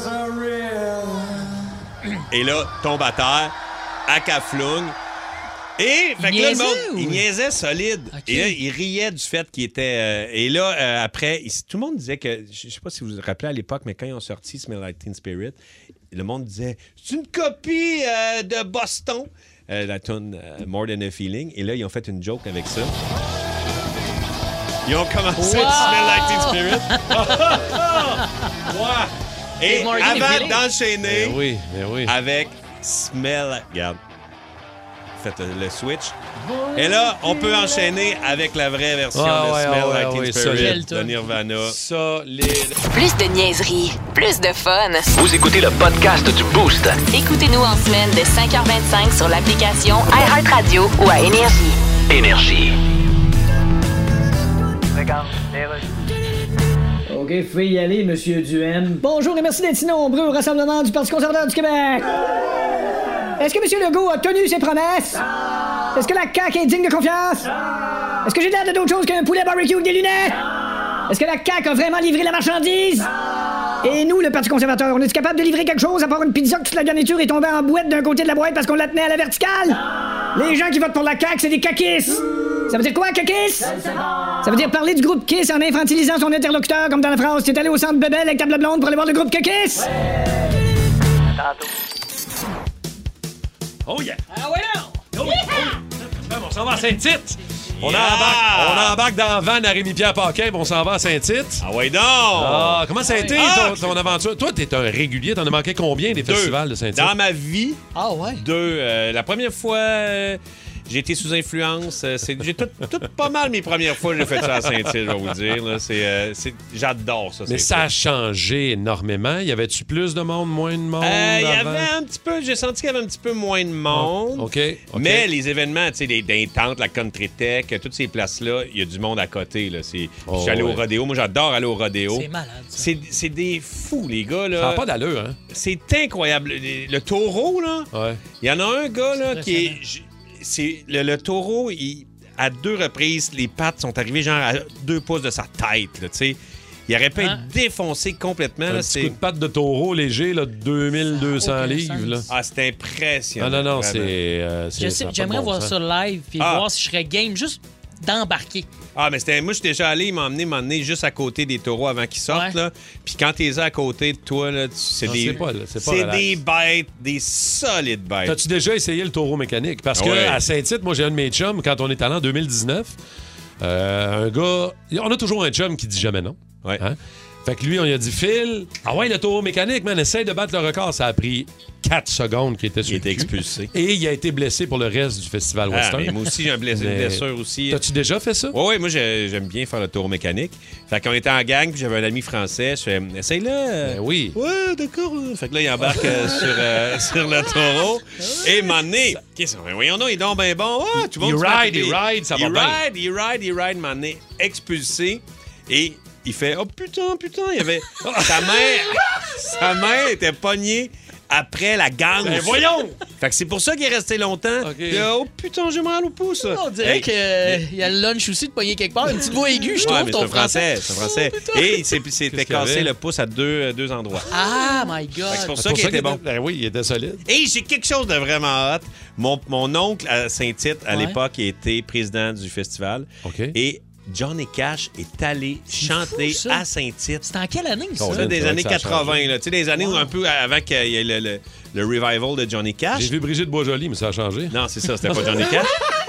Et là, tombe à terre, à caflung. Et, fait Il que là, le niaisait, monde, ou- il niaisait solide. Ok. Et là, il riait du fait qu'il était... euh, et là, euh, après, il- tout le monde disait que... Je sais pas si vous vous rappelez à l'époque, mais quand ils ont sorti Smell Like Teen Spirit, le monde disait « C'est une copie euh, de Boston. Euh, » La tune euh, More Than a Feeling. Et là, ils ont fait une joke avec ça. Ils ont commencé Wow! à Smell Like Teen Spirit. Ouais. Et More Than a avant Feeling. d'enchaîner Ben oui, ben oui. avec Smell... Regarde. Faites euh, le switch. Et là, on peut enchaîner avec la vraie version Ah, de ouais, Smell ouais, Like ouais, Teen Spirit solide. de Nirvana. Solide. Plus de niaiserie, plus de fun. Vous écoutez le podcast du Boost. Écoutez-nous en semaine de cinq heures vingt-cinq sur l'application iHeartRadio ou à Énergie. Énergie. OK, vous pouvez y aller, Monsieur Duhem. Bonjour et merci d'être si nombreux au Rassemblement du Parti conservateur du Québec. Est-ce que M. Legault a tenu ses promesses? Est-ce que la C A Q est digne de confiance? Est-ce que j'ai l'air de d'autre chose qu'un poulet barbecue avec des lunettes? Est-ce que la C A Q a vraiment livré la marchandise? Et nous, le Parti conservateur, on est capable de livrer quelque chose à part une pizza que toute la garniture est tombée en boîte d'un côté de la boîte parce qu'on la tenait à la verticale? Les gens qui votent pour la C A Q, c'est des caquistes. Ça veut dire quoi, caquistes? Ça veut dire parler du groupe Kiss en infantilisant son interlocuteur, comme dans la phrase « T'es allé au centre Bebel avec table blonde pour aller voir le groupe que Kiss? » Oh yeah! Ah ouais, non! On s'en va à Saint-Tite. On, Yeah! embarque, on embarque dans la van à Rémi-Pierre Paquin, puis on s'en va à Saint-Tite. Ah ouais donc! Ah, comment ça a été Ah! ton, ton aventure? Toi, t'es un régulier. T'en as manqué combien des Deux. festivals de Saint-Tite? Dans ma vie, Ah ouais? deux. Euh, la première fois, euh, j'ai été sous influence. Euh, c'est, j'ai tout, tout pas mal mes premières fois, j'ai fait ça à Saint-Tite, je vais vous dire. Là. C'est, euh, c'est, j'adore ça. Mais Saint-Tite. ça a changé énormément. Y avait-tu plus de monde, moins de monde? Euh, Il y avant? avait un petit peu, j'ai senti qu'il y avait un petit peu moins de monde. OK. OK. Mais les événements, tu sais, les d'Intente, la Country Tech, toutes ces places-là, il y a du monde à côté. Là. C'est, Oh, je suis allé ouais. au rodéo. Moi, j'adore aller au rodéo. C'est malade, ça. C'est, c'est des fous, les gars. Là. Ça n'a pas d'allure, hein? C'est incroyable. Le, le taureau, là, Ouais. il y en a un gars là, qui est. Impressionnant. j- C'est, le, le taureau, il, à deux reprises, les pattes sont arrivées genre à deux pouces de sa tête. Là, tu sais. Il aurait pu Hein? être défoncé complètement. Un Là, petit c'est... coup de patte de taureau léger, là, de deux mille deux cents aucun livres. sens. Là. Ah, c'est impressionnant. Ah non, non, c'est... vraiment. euh, c'est Je ça sais, a pas de j'aimerais bon voir sens. ça live puis Ah. voir si je serais game juste d'embarquer. Ah, mais c'était, moi, je suis déjà allé, il m'a emmené, m'a emmené juste à côté des taureaux avant qu'ils sortent. Ouais. Là. Puis quand t'es à côté de toi, là, tu- c'est, Non, des, c'est pas, là, c'est pas c'est relax. des bêtes, des solides bêtes. T'as-tu déjà essayé le taureau mécanique? Parce que Ouais. à Saint-Tite, moi, j'ai un de mes chums, quand on est allé en deux mille dix-neuf, euh, un gars... On a toujours un chum qui dit jamais non. Ouais. Hein? Fait que lui, on lui a dit, Phil, ah ouais, le taureau mécanique, man, essaye de battre le record. Ça a pris quatre secondes qu'il était sur Il le était cul. expulsé. Et il a été blessé pour le reste du festival Ah, Western. mais moi aussi, j'ai un blessé, une Mais- blessure aussi. T'as-tu déjà fait ça? Oui, ouais, moi, j'ai- j'aime bien faire le taureau mécanique. Fait qu'on était en gang, puis j'avais un ami français. Je fais, essaye-le. Ben oui. Ouais, d'accord. Fait que là, il embarque euh, sur, euh, sur le taureau. Et m'en est. Qu'est-ce que voyons donc, il est donc bien bon. Ah, tout le Il monde se met à ride, crier. il ride, ça va il bien. ride, il ride, il ride, m'en est expulsé. Et il fait, oh putain, putain, il y avait. Sa main, sa main était pognée après la gange. Ben voyons! Fait que c'est pour ça qu'il est resté longtemps. OK. Puis, oh putain, j'ai mal au pouce. On dirait Hey, qu'il y a le lunch aussi de pogner quelque part. Une petite voix aiguë, je Ouais, trouve, mais ton c'est un français. C'est un français. Et il s'est- il s'était Qu'est-ce qu'il y cassé avait? le pouce à deux, euh, deux endroits. Ah, my Fait que God. c'est pour C'est ça pour qu'il était bon. Ben oui, il était solide. Et j'ai quelque chose de vraiment hot. Mon, mon oncle à Saint-Tite, à Ouais. l'époque, était président du festival. OK. Et Johnny Cash est allé chanter fou, ça. à Saint-Tite. C'est en quelle année, ça? Oh, Ça, là, des c'est vrai années que ça a quatre-vingts, changé. là. Tu sais, des années où un peu avant qu'il y ait le, le, le revival de Johnny Cash. J'ai vu Brigitte Boisjoli, mais ça a changé. Non, c'est ça, c'était pas Johnny Cash.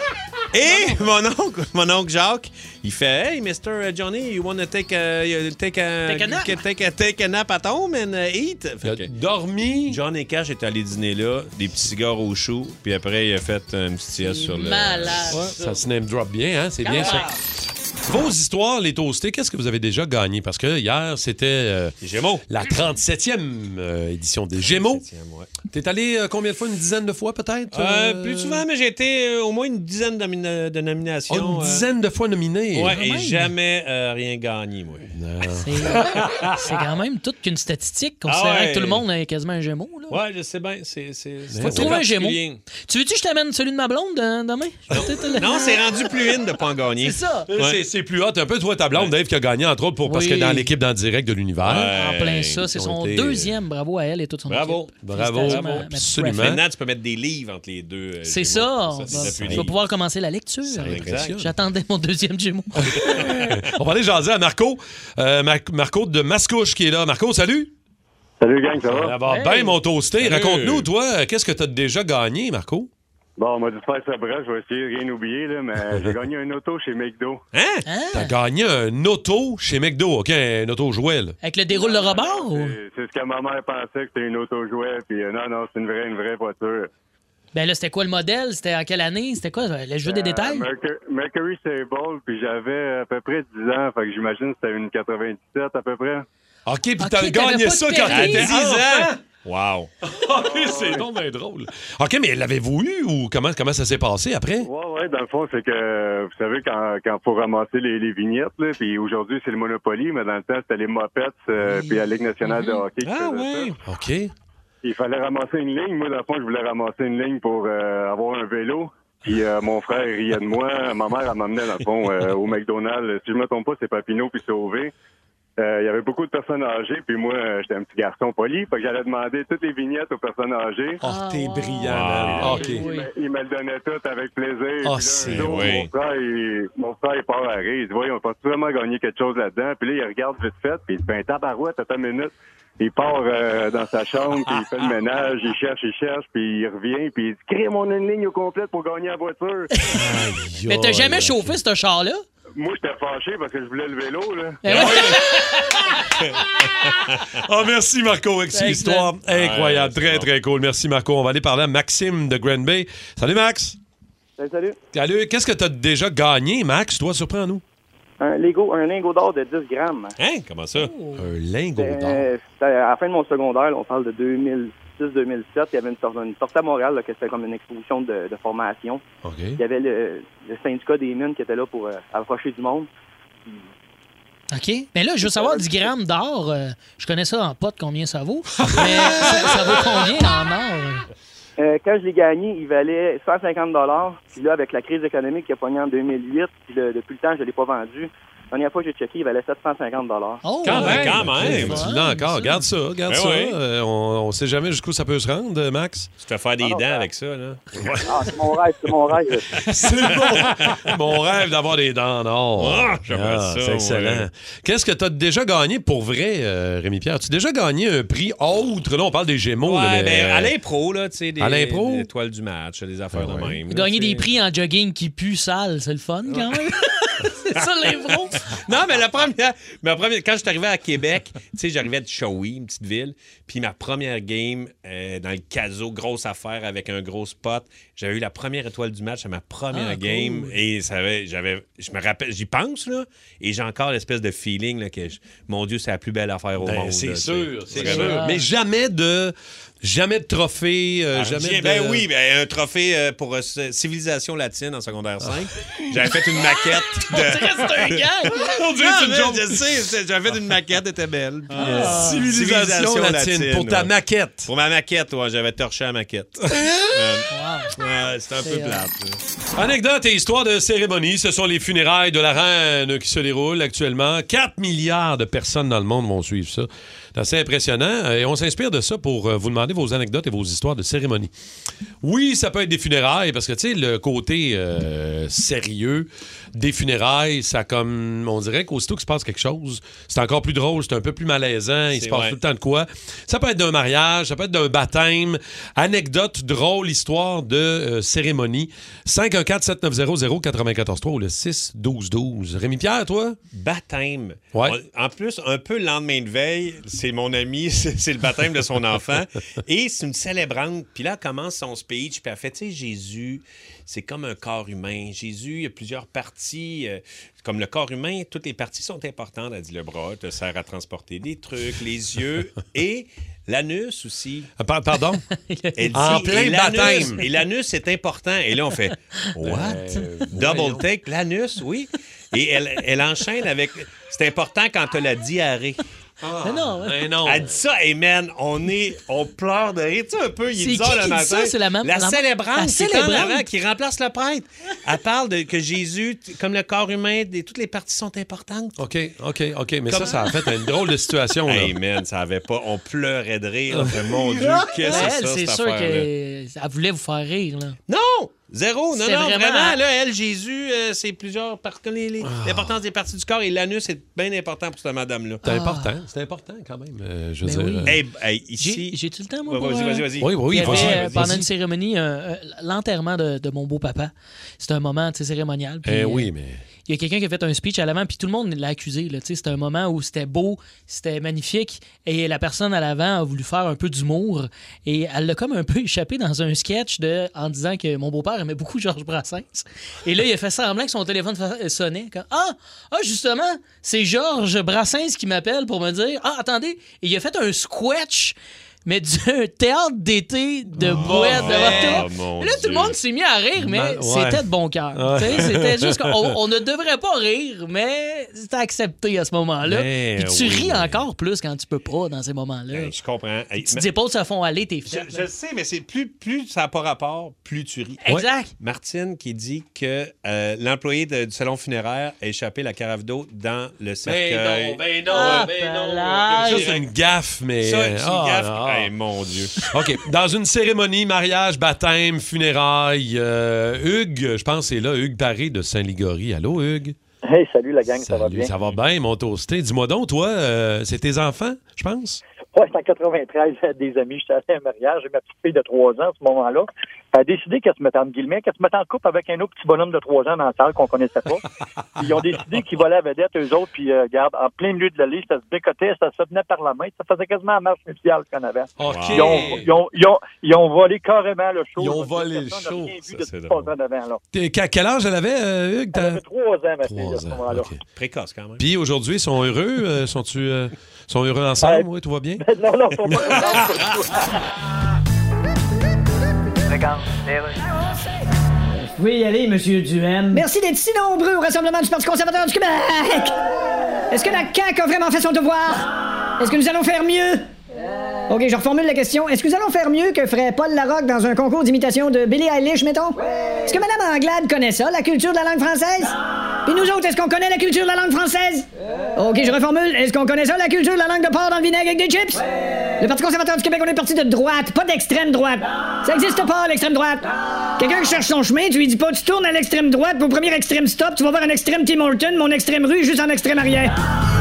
Et mon oncle, mon oncle Jacques, il fait, hey, mister Johnny, you want to take a, you take a, Take a nap. take a, take a nap at home and uh, eat? Il a Fait que dormi. Johnny Cash est allé dîner là, des petits cigares au chou, puis après, il a fait une petite sieste sur le... Malade. Ouais, ça se name drop bien, hein? C'est bien Ah, ça. Vos histoires, les toastés, qu'est-ce que vous avez déjà gagné? Parce que hier, c'était euh, Les Gémeaux. la trente-septième euh, édition des Gémeaux. Ouais. T'es allé euh, combien de fois? Une dizaine de fois, peut-être? Euh, plus souvent, mais j'ai été euh, au moins une dizaine de, nomina- de nominations. Oh, une euh, dizaine de fois nominé. Ouais, Quand et même. jamais euh, rien gagné, moi. C'est c'est quand même toute qu'une statistique, considérant Ah ouais. que tout le monde a quasiment un gémeau. Là. Ouais, je sais bien, c'est... c'est Faut c'est trouver un gémeau. particulier. Tu veux-tu que je t'amène celui de ma blonde euh, demain? Je vais peut-être le- Non, c'est rendu plus in de pas en gagner. C'est ça. Ouais. C'est c'est plus hot. Un peu, toi, ta blonde, Dave, qui a gagné, entre autres, pour, parce Oui. que dans l'équipe d'En Direct de l'Univers. En plein ça, c'est Ils son ont été- deuxième. Bravo à elle et toute son Bravo. équipe. Bravo. Félicitations, Bravo. ma- ma petite Absolument. Raphaël. Maintenant, tu peux mettre des livres entre les deux. euh, C'est Gémeaux. ça. Ça, c'est Bah, depuis tu les- vas pouvoir commencer la lecture. impressionne. J'attendais mon deuxième Gémeaux. On va aller jaser à Marco. Euh, Mar- Marco de Mascouche qui est là. Marco, salut. Salut, gang, ça va? Ça va Hey. bien, mon toasté. Salut. Raconte-nous, toi, qu'est-ce que tu as déjà gagné, Marco? Bon, on m'a dit de faire ça bref, je vais essayer de rien oublier, là, mais j'ai gagné un auto chez McDo. Hein? T'as gagné un auto chez McDo, OK? Un auto-jouet, là. Avec le déroule le rebord? Ou... C'est- C'est ce que ma mère pensait que c'était une auto-jouet, puis euh, non, non, c'est une vraie, une vraie voiture. Ben là, c'était quoi le modèle? C'était en quelle année? C'était quoi? Le jeu des Euh, détails? Mercury, Mercury Sable, puis j'avais à peu près dix ans, fait que j'imagine que c'était une quatre-vingt-dix-sept à peu près. OK, puis Ok, t'as t'avais gagné pas de ça quand permis. t'étais dix enfant? ans. Wow. OK, c'est donc bien drôle. OK, mais l'avez-vous eu ou comment, comment ça s'est passé après? Ouais, ouais, dans le fond, c'est que, vous savez, quand quand faut ramasser les, les vignettes, là, puis aujourd'hui, c'est le Monopoly, mais dans le temps, c'était les Mopettes, euh, puis la Ligue nationale de hockey qui Ah faisait ouais? ça. OK. Il fallait ramasser une ligne. Moi, dans le fond, je voulais ramasser une ligne pour euh, avoir un vélo. Puis euh, mon frère il riait de moi. Ma mère, elle m'emmenait, dans le fond, euh, au McDonald's. Si je me trompe pas, c'est Papineau puis Sauvé. Euh, Il y avait beaucoup de personnes âgées, puis moi, euh, j'étais un petit garçon poli. Fait que j'allais demander toutes les vignettes aux personnes âgées. Oh, t'es brillant, man. OK. Il, me, il me le donnait tout avec plaisir. Ah, Puis là, c'est un jour, oui. mon frère, il, mon frère, il part à rire. Il dit, voyons, on peut vraiment gagner quelque chose là-dedans. Puis là, il regarde vite fait, puis il dit, ben, tabarouette, attends une minute. Il part euh, dans sa chambre, puis il fait le ménage, il cherche, il cherche, puis il revient, puis il dit, crée mon une ligne au complet pour gagner la voiture. Mais t'as jamais chauffé ce char-là? Moi, j'étais fâché parce que je voulais le vélo, là. Ah, merci, Marco, avec cette Excellent. histoire incroyable. Ouais, très, c'est très cool. Merci, Marco. On va aller parler à Maxime de Grand Bay. Salut, Max. Salut, salut. Salut. Qu'est-ce que tu as déjà gagné, Max? Toi, surprends-nous. Un, Lego, un lingot d'or de dix grammes. Hein? Comment ça? Un lingot d'or. Euh, c'était à la fin de mon secondaire, là, on parle de deux mille six deux mille sept. Il y avait une sorte, une sortie à Montréal, là, que c'était comme une exposition de, de formation. OK. Il y avait le, le syndicat des mines qui était là pour euh, approcher du monde. OK. Mais là, je veux savoir, dix grammes d'or, euh, je connais ça en potes, combien ça vaut. Mais ça, ça vaut combien en or? Euh, quand je l'ai gagné, il valait cent cinquante dollars. Puis là, avec la crise économique qui a pogné en deux mille huit, puis le- depuis le temps, je ne l'ai pas vendu. La dernière fois que j'ai checké, il valait sept cent cinquante dollars. Oh, Quand ouais. même, quand même. Ouais, Tu l'as encore. ça. Garde ça, garde Ben ça. ouais. Euh, on, on sait jamais jusqu'où ça peut se rendre, euh, Max. Tu te fais faire des Ah non, dents ça- avec ça, là. Ah, c'est mon rêve, c'est mon rêve. C'est mon, mon rêve d'avoir des dents en or. Ah, j'aimerais ça, c'est excellent. ouais. Qu'est-ce que tu as déjà gagné pour vrai, euh, Rémi-Pierre? Tu as déjà gagné un prix autre? Là, on parle des Gémeaux. Ouais, là, mais, ben, euh, à l'impro, là, tu sais, des, À l'impro? des étoiles du match, des affaires Ah de ouais. même. là, Gagner tu sais. des prix en jogging qui pue sale, c'est le fun quand même. C'est ça l'impro. Non, mais la première, ma première, quand je suis arrivé à Québec, tu sais, j'arrivais de Shawi, une petite ville, puis ma première game euh, dans le caso, grosse affaire avec un gros spot, j'avais eu la première étoile du match à ma première Ah, game cool. et ça avait, j'avais, je me rappelle, j'y pense là, et j'ai encore l'espèce de feeling là, que je- mon Dieu, c'est la plus belle affaire au ben, monde. c'est là, tu sais. sûr, c'est Vraiment. sûr. Mais jamais de, jamais de trophée, euh, Ah, jamais j'ai- de... ben oui, ben, un trophée euh, pour euh, c- civilisation latine en secondaire cinq. J'avais fait une maquette. De... On dirait que c'est un gag. On dirait que c'est une Non, joke. mais je sais, c'est- j'avais fait une maquette, elle était belle. Puis, euh, Ah. Civilisation latine, pour ta ouais. maquette. Pour ma maquette, ouais, j'avais torché la maquette. Euh, ouais, c'était un peu C'est, euh, plate. là. Anecdote et histoire de cérémonie, ce sont les funérailles de la reine qui se déroulent actuellement. quatre milliards de personnes dans le monde vont suivre ça. C'est assez impressionnant et on s'inspire de ça pour euh, vous demander vos anecdotes et vos histoires de cérémonie. Oui, ça peut être des funérailles parce que, tu sais, le côté euh, sérieux des funérailles, ça comme, on dirait qu'aussitôt qu'il se passe quelque chose, c'est encore plus drôle, c'est un peu plus malaisant, il C'est se passe vrai. tout le temps de quoi. Ça peut être d'un mariage, ça peut être d'un baptême, anecdote, drôle, histoire de euh, cérémonie. cinq un quatre sept neuf zéro zéro neuf quatre trois ou le six douze douze. Rémi-Pierre, toi? Baptême. Ouais. On- en plus, un peu le lendemain de veille, c'est mon ami, c'est c'est le baptême de son enfant. Et c'est une célébrante. Puis là, elle commence son speech, puis elle fait, tu sais, Jésus, c'est comme un corps humain. Jésus, il y a plusieurs parties. euh, comme le corps humain, toutes les parties sont importantes. Elle dit le bras, te sert à transporter des trucs, les yeux et l'anus aussi. Ah, par- pardon? Elle dit, En plein et l'anus- baptême. Et l'anus, c'est important. Et là, on fait What? Euh, Double voyons. take, l'anus, oui. Et elle, elle enchaîne avec c'est important quand tu as la diarrhée. Ah, mais non. mais non. Elle dit ça, hey man, on est, on pleure de rire. Tu sais, un peu, il est C'est dix heures qui le qui dit matin. ça? C'est la même- La la- célébrante, la qui est comme célébrante. avant, qui remplace le prêtre. Elle parle de que Jésus, t- comme le corps humain, des, toutes les parties sont importantes. OK, OK, OK. Mais Comme- ça, ça a fait une drôle de situation. Là. Hey man, ça avait pas. On pleurait de rire. On fait, mon Dieu, qu'est-ce que Elle, c'est ça, c'est cette sûr affaire-là? qu'elle voulait vous faire rire. Là. Non! Zéro, non, C'est non, vraiment- vraiment, là, elle, Jésus, euh, c'est plusieurs par- les- les- Ah. l'importance des parties du corps et l'anus est bien important pour cette madame-là. C'est important, c'est important quand même. euh, je veux Ben dire. oui. euh, Hey, hey, ici. J'ai- J'ai-tu le temps, moi? Ouais, pour, vas-y, euh, vas-y, vas-y. Oui, oui, Il y vas-y, avait, euh, vas-y. pendant une cérémonie, euh, euh, l'enterrement de, de mon beau-papa. C'était un moment tu sais, cérémonial. puis, Eh euh, oui, mais. Il y a quelqu'un qui a fait un speech à l'avant, puis tout le monde l'a accusé. là, tu sais, C'était un moment où c'était beau, c'était magnifique, et la personne à l'avant a voulu faire un peu d'humour, et elle l'a comme un peu échappé dans un sketch de, en disant que mon beau-père aimait beaucoup Georges Brassens. Et là, il a fait semblant que son téléphone fa- sonnait. Comme, ah, ah, justement, c'est Georges Brassens qui m'appelle pour me dire, ah, attendez, et il a fait un sketch mais du théâtre d'été de boîte oh, de mon Et là, tout le Dieu. monde s'est mis à rire, mais Mal- ouais. c'était de bon cœur. Ouais. Tu sais, C'était juste qu'on on ne devrait pas rire, mais c'était accepté à ce moment-là. Mais Puis tu oui, ris mais- encore plus quand tu peux pas dans ces moments-là. Hey, je comprends. Hey, Tes mais- épaules se font aller, t'es je, fait. je le sais, mais c'est plus, plus ça n'a pas rapport, plus tu ris. Exact. Martine qui dit que euh, l'employé de- du salon funéraire a échappé la carafe d'eau dans le cercueil. Ben non, ben non, Ah, ben non. palais. Ça, c'est une gaffe, mais. Ça, c'est une Ah, gaffe. ah. Hey, mon Dieu. OK. Dans une cérémonie, mariage, baptême, funérailles, euh, Hugues, je pense que c'est là, Hugues Paré de Saint-Ligory. Allô, Hugues? Hey, salut la gang, ça va Salut, bien? ça va bien, mon toasté. Dis-moi donc, toi, euh, c'est tes enfants, je pense? Ouais, c'est en quatre-vingt-treize, des amis, j'étais allé à un mariage, j'ai ma petite fille de trois ans à ce moment-là. Elle a décidé qu'elle se mettait en guillemets, qu'elle se mettait en couple avec un autre petit bonhomme de trois ans dans la salle qu'on connaissait pas. Puis ils ont décidé qu'ils volaient à vedette, eux autres, puis euh, regarde, en plein milieu de l'allée, ça se bécotait, ça se tenait par la main, ça faisait quasiment la marche nuptiale qu'on avait. OK. Ils, ont, ils, ont, ils, ont, ils ont volé carrément le show. Ils ont là. volé le Personne n'a show. rien vu Ça, de c'est ce qui se drôle. passait en avant, là. T'es- qu'à- Quel âge elle avait, euh, Hugues? Elle T'as- avait trois ans, ma fille, à Trois ce ans, moment-là. OK. Précoce quand même. Puis aujourd'hui, ils sont heureux? euh, sont-tu euh, sont heureux ensemble? Ouais. Oui, tout va bien? non, non, ils sont pas contents. Vous pouvez y aller, Monsieur Duhaime. Merci d'être si nombreux au Rassemblement du Parti conservateur du Québec. Est-ce que la C A Q a vraiment fait son devoir? Est-ce que nous allons faire mieux? OK, je reformule la question. Est-ce que nous allons faire mieux que ferait Paul Larocque dans un concours d'imitation de Billie Eilish, mettons? Est-ce que Mme Anglade connaît ça, la culture de la langue française? Puis nous autres, est-ce qu'on connaît la culture de la langue française? OK, je reformule. Est-ce qu'on connaît ça, la culture de la langue de porc dans le vinaigre avec des chips? Le Parti conservateur du Québec, on est parti de droite, pas d'extrême droite. Ça existe pas, l'extrême droite. Quelqu'un qui cherche son chemin, tu lui dis pas, tu tournes à l'extrême droite, pour premier extrême stop, tu vas voir un extrême Tim Horton, mon extrême rue, juste en extrême arrière.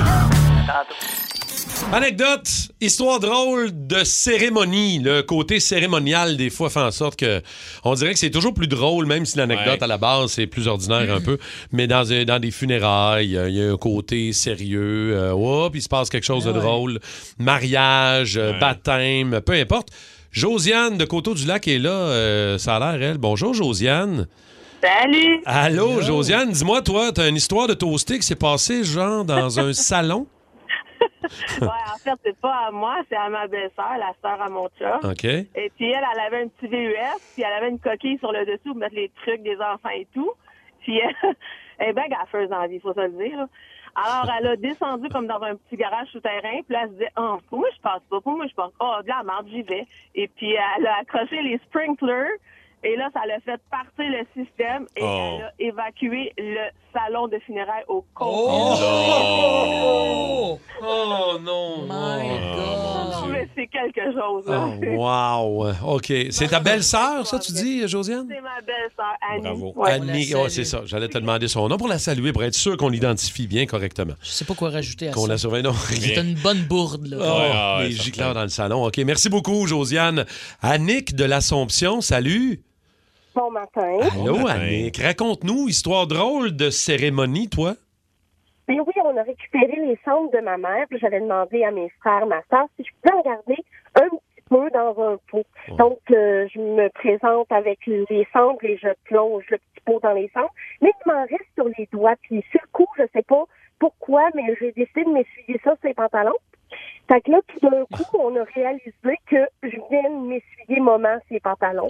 Anecdote, histoire drôle de cérémonie. Le côté cérémonial, des fois, fait en sorte que on dirait que c'est toujours plus drôle, même si l'anecdote, Ouais. à la base, c'est plus ordinaire un peu. Mais dans, un- dans des funérailles, il y a un côté sérieux. Euh, oh, puis il se passe quelque chose de Ouais. drôle. Mariage, euh, Ouais. baptême, peu importe. Josiane de Coteau-du-Lac est là. euh, ça a l'air, elle. Bonjour, Josiane. Salut! Allô, Josiane. Dis-moi, toi, t'as une histoire de toasté qui s'est passée, genre, dans un salon? Ouais, en fait, c'est pas à moi, c'est à ma belle-sœur, la sœur à mon chum. OK. Et puis elle, elle avait un petit V U S, puis elle avait une coquille sur le dessous pour mettre les trucs des enfants et tout. Puis elle, elle est bien gaffeuse dans la vie, faut se le dire. Là. Alors, elle a descendu comme dans un petit garage souterrain, puis là, elle se dit, oh, pour moi, je passe pas, pour moi, je passe pas. Oh, de la merde, j'y vais. Et puis, elle a accroché les sprinklers, et là, ça l'a fait partir le système, et Oh. elle a évacué le salon de funérailles au complet. Oh! Oh non! My Non, God. mais c'est quelque chose, là. Oh, wow! OK. C'est ta belle-sœur, ça, tu dis, Josiane? C'est ma belle-sœur, Annie. Bravo. Ouais. Annie, On la oh, c'est ça. J'allais te demander son nom pour la saluer, pour être sûr qu'on l'identifie bien correctement. Je sais pas quoi rajouter à Qu'on ça. la surveille. Non, C'est rien. une bonne bourde, là. Oh, Ouais, ah ouais, les certain. gicleurs dans le salon. OK. Merci beaucoup, Josiane. Annick de l'Assomption, salut. Bon matin. Allô, matin. Annick. Raconte-nous, histoire drôle de cérémonie, toi. Mais oui, on a récupéré les cendres de ma mère, puis j'avais demandé à mes frères, ma soeur, si je pouvais en garder un petit peu dans un pot. Donc, euh, je me présente avec les cendres et je plonge le petit pot dans les cendres. Mais il m'en reste sur les doigts. Puis sur le coup, je sais pas pourquoi, mais j'ai décidé de m'essuyer ça sur les pantalons. Fait que là, tout d'un coup, on a réalisé que je viens de m'essuyer maman ses pantalons.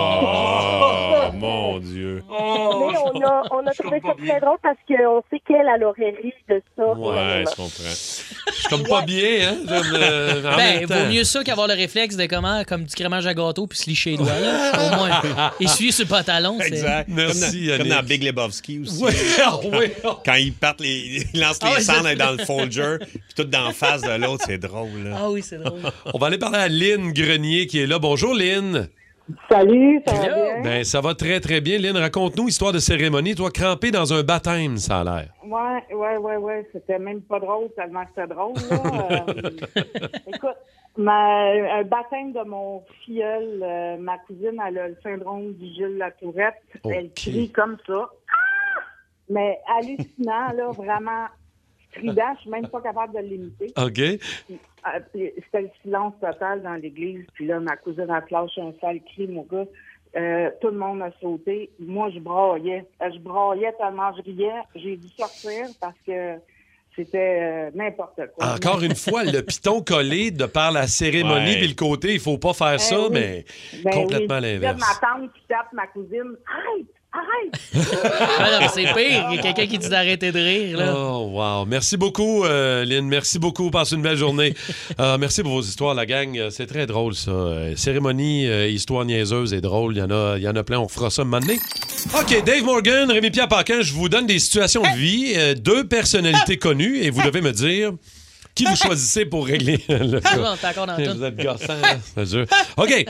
Oh, mon Dieu. Oh, mais on a, on a trouvé ça très drôle parce qu'on sait qu'elle, elle aurait ri de ça. Ouais, je comprends. Je suis comme pas bien, hein? Euh, en Ben, même temps. vaut mieux ça qu'avoir le réflexe de comment, comme du crémage à gâteau puis se licher les doigts. Là. Au moins, essuyer sur le pantalon, c'est... Exact. Merci, comme, dans, comme Annick. dans Big Lebowski aussi. Oui, oui. Quand ils partent, les, ils lancent Ah les ouais, cendres c'est- dans le folger, puis tout d'en face de l'autre, c'est drôle. Là. Ah oui, c'est drôle. On va aller parler à Lynn Grenier qui est là. Bonjour, Lynn. Salut, ça va bien? Ben, ça va très, très bien. Lynn, raconte-nous histoire de cérémonie. Toi, crampé dans un baptême, ça a l'air. Ouais, ouais, ouais, ouais. C'était même pas drôle tellement que c'était drôle, là. Euh, écoute, ma, un baptême de mon filleul, euh, ma cousine, elle a le syndrome du Gilles Latourette. Elle crie comme ça. Ah! Mais hallucinant, là, vraiment strident. Je suis même pas capable de l'imiter. OK. Puis, euh, puis c'était le silence total dans l'église. Puis là, ma cousine a flashé un sale cri, mon gars. Euh, tout le monde a sauté. Moi, je braillais. Euh, Je braillais tellement je riais. J'ai dû sortir parce que c'était euh, n'importe quoi. Encore une fois, le piton collé de par la cérémonie Ouais. puis le côté, il faut pas faire Ben ça, oui. mais Ben complètement oui. l'inverse. Là, ma tante qui tape ma cousine. Arrête! Arrête! Ah non, c'est pire. Il y a quelqu'un qui dit d'arrêter de rire. Là. Oh, wow. Merci beaucoup, euh, Lynn. Merci beaucoup. Passe une belle journée. Euh, merci pour vos histoires, la gang. Euh, C'est très drôle, ça. Euh, cérémonie, euh, histoire niaiseuse et drôle. Il y en a, il y en a plein. On fera ça un moment donné. OK, Dave Morgan, Rémi-Pierre Paquin, je vous donne des situations de vie, euh, deux personnalités connues, et vous devez me dire qui vous choisissez pour régler le Ah, cas. bon, t'es encore dans tout. Vous êtes gossant, hein? C'est sûr. OK.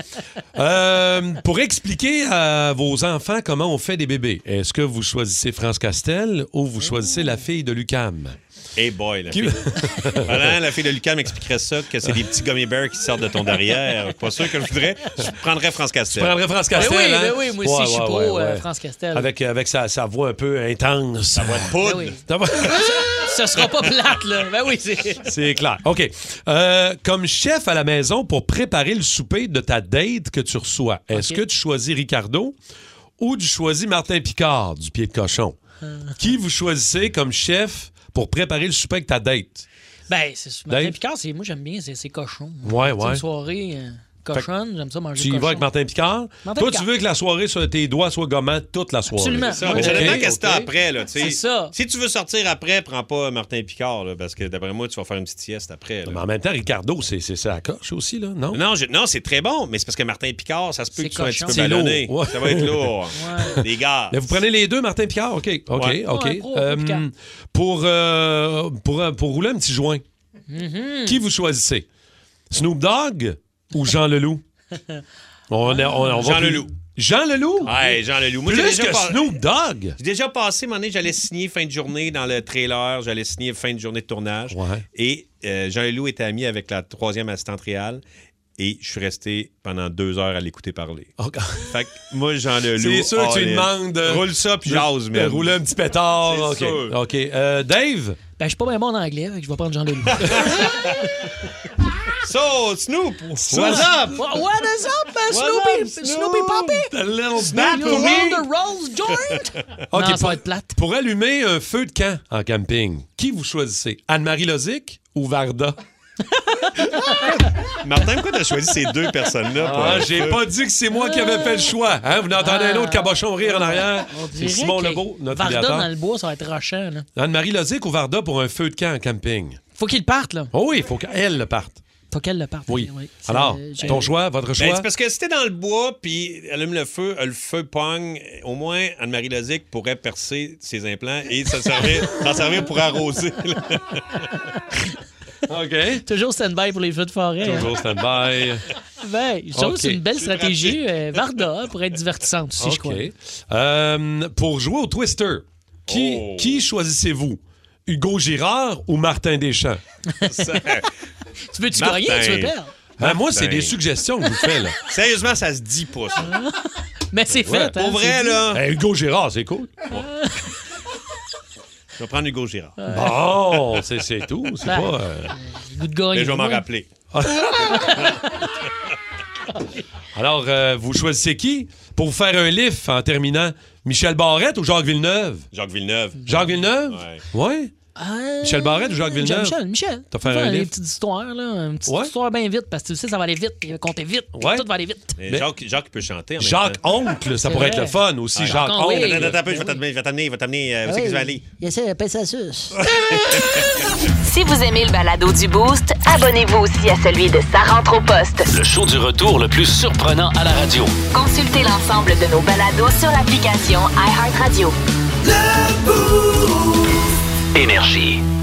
Euh, pour expliquer à vos enfants comment on fait des bébés, est-ce que vous choisissez France Castel ou vous choisissez la fille de l'U Q A M? Hey boy, la Qui- fille. Voilà, la fille de Lucas m'expliquerait ça, que c'est des petits gummy bears qui sortent de ton derrière. Pas sûr que je voudrais. Je prendrais France Castel. Tu prendrais France Castel, Ben oui, hein? ben oui, moi aussi, Ouais, je suis ouais, pro, ouais, euh, ouais. France Castel. Avec, avec sa, sa voix un peu intense. Sa voix de poudre. Ben oui. Ta voix- Ce sera pas plate, là. Ben oui, c'est... C'est clair. OK. Euh, comme chef à la maison pour préparer le souper de ta date que tu reçois, est-ce OK. que tu choisis Ricardo ou tu choisis Martin Picard du Pied de Cochon? Qui vous choisissez comme chef pour préparer le souper avec ta date? Ben, c'est Martin Dave? Picard, c'est, moi, j'aime bien, c'est, c'est cochon. Ouais, C'est ouais. une soirée euh, cochonne, j'aime ça manger Tu y cochon. vas avec Martin Picard? Martin Toi, Picard. tu veux que la soirée sur tes doigts soit gommant toute la soirée. Absolument. C'est ça, mais ça OK. dépend qu'est-ce que t'as OK. après. Là, tu sais. C'est ça. Si tu veux sortir après, prends pas Martin Picard, là, parce que d'après moi, tu vas faire une petite sieste après. là. Mais en même temps, Ricardo, c'est, c'est ça à coche aussi, là, non? Non, je- non c'est très bon, mais c'est parce que Martin Picard, ça se peut C'est que tu sois un petit cochon. peu C'est ballonné. lourd. Ouais. Ça va être lourd. Des gars. Mais vous prenez les deux, Martin Picard? OK, OK, Ouais. OK. Ouais, pro, Euh, Picard. pour, euh, pour, euh, pour rouler un petit joint, Mhm. qui vous choisissez? Snoop Dogg ou Jean Leloup? On, est- on, on va Jean plus- Leloup. Jean Leloup? Ouais, Jean Leloup. Moi, j'ai Plus déjà que pas- Snoop Dogg? J'ai déjà passé, un moment donné, j'allais signer fin de journée dans le trailer, j'allais signer fin de journée de tournage. Ouais. Et euh, Jean Leloup était ami avec la troisième assistante réelle. Et je suis resté pendant deux heures à l'écouter parler. OK. Fait que moi, Jean Leloup. C'est sûr que tu all lui in. demandes de... Roule ça puis de- jase, de mais. rouler un petit pétard. C'est OK. sûr. OK. Euh, Dave? Ben, je suis pas bien bon en anglais, fait que je vais prendre Jean Leloup. So, Snoop, So- what's up? What what is up, man? What's Snoopy? up, Snoop? Snoopy Poppy? The little You bat for roll me. the Rolls joint? OK, non, ça pour, va être plate. pour allumer un feu de camp en camping, qui vous choisissez? Anne-Marie Lozic ou Varda? Martin, pourquoi t'as choisi ces deux personnes-là? pour Ah, un j'ai feu? pas dit que c'est moi qui avais fait le choix. Hein? Vous n'entendez un autre cabochon rire en arrière? On C'est dirait Simon que Legault, notre Varda idéateur. dans le bois, ça va être rochant, là. Anne-Marie Lozic ou Varda pour un feu de camp en camping? Faut qu'il parte, là. Oh oui, il faut qu'elle le parte. Faut qu'elle le parte. Oui. C'est- Alors, j'ai- ton choix, votre Ben, choix? c'est parce que si t'es dans le bois puis allume le feu, euh, le feu pogne, au moins Anne-Marie Lozic pourrait percer ses implants et ça servir, s'en servir pour arroser. là. OK. Toujours stand-by pour les feux de forêt. hein. Toujours stand-by. Ben, je trouve que c'est OK. une belle C'est stratégie. Euh, Varda hein, pour être divertissante aussi, je OK. crois. Euh, pour jouer au Twister, qui, Oh. qui choisissez-vous? Hugo Girard ou Martin Deschamps? Ça- Tu veux-tu Martin. gagner ou tu veux perdre? Hein, moi, c'est Martin. des suggestions que je vous fais, là. Sérieusement, ça se dit pas, ça. Mais c'est Ouais, fait. hein, Pour c'est vrai, dit. là, Hey, Hugo Girard, c'est cool. je vais prendre Hugo Girard. Bon, c'est, c'est tout. C'est Ben, pas... euh, J'ai le goût de gagner. Mais je vais m'en moi. rappeler. Alors, euh, vous choisissez qui? Pour vous faire un lift en terminant, Michel Barrette ou Jacques Villeneuve? Jacques Villeneuve. Jacques Villeneuve? Ouais. Ouais. Euh, Michel Barrette ou Jacques Villeneuve? Michel, Michel. T'as fait un Faire livre? Des petites histoires, là. Une petite Ouais. histoire bien vite, parce que tu sais, ça va aller vite. Il va compter vite. Ouais. Tout va aller vite. Mais Jacques, Jacques peut chanter en même Jacques temps. Oncle, ça C'est pourrait vrai. être le fun aussi. Ah, Jacques Jacques Oncle. Oncle. Attends, attends, attends, je vais t'amener, je vais t'amener, je vais t'amener. euh, où c'est que tu vas aller? Il essaie de passer à sus. Si vous aimez le balado du Boost, abonnez-vous aussi à celui de Sa rentre au poste. Le show du retour le plus surprenant à la radio. Consultez l'ensemble de nos balados sur l'application iHeartRadio. Énergie.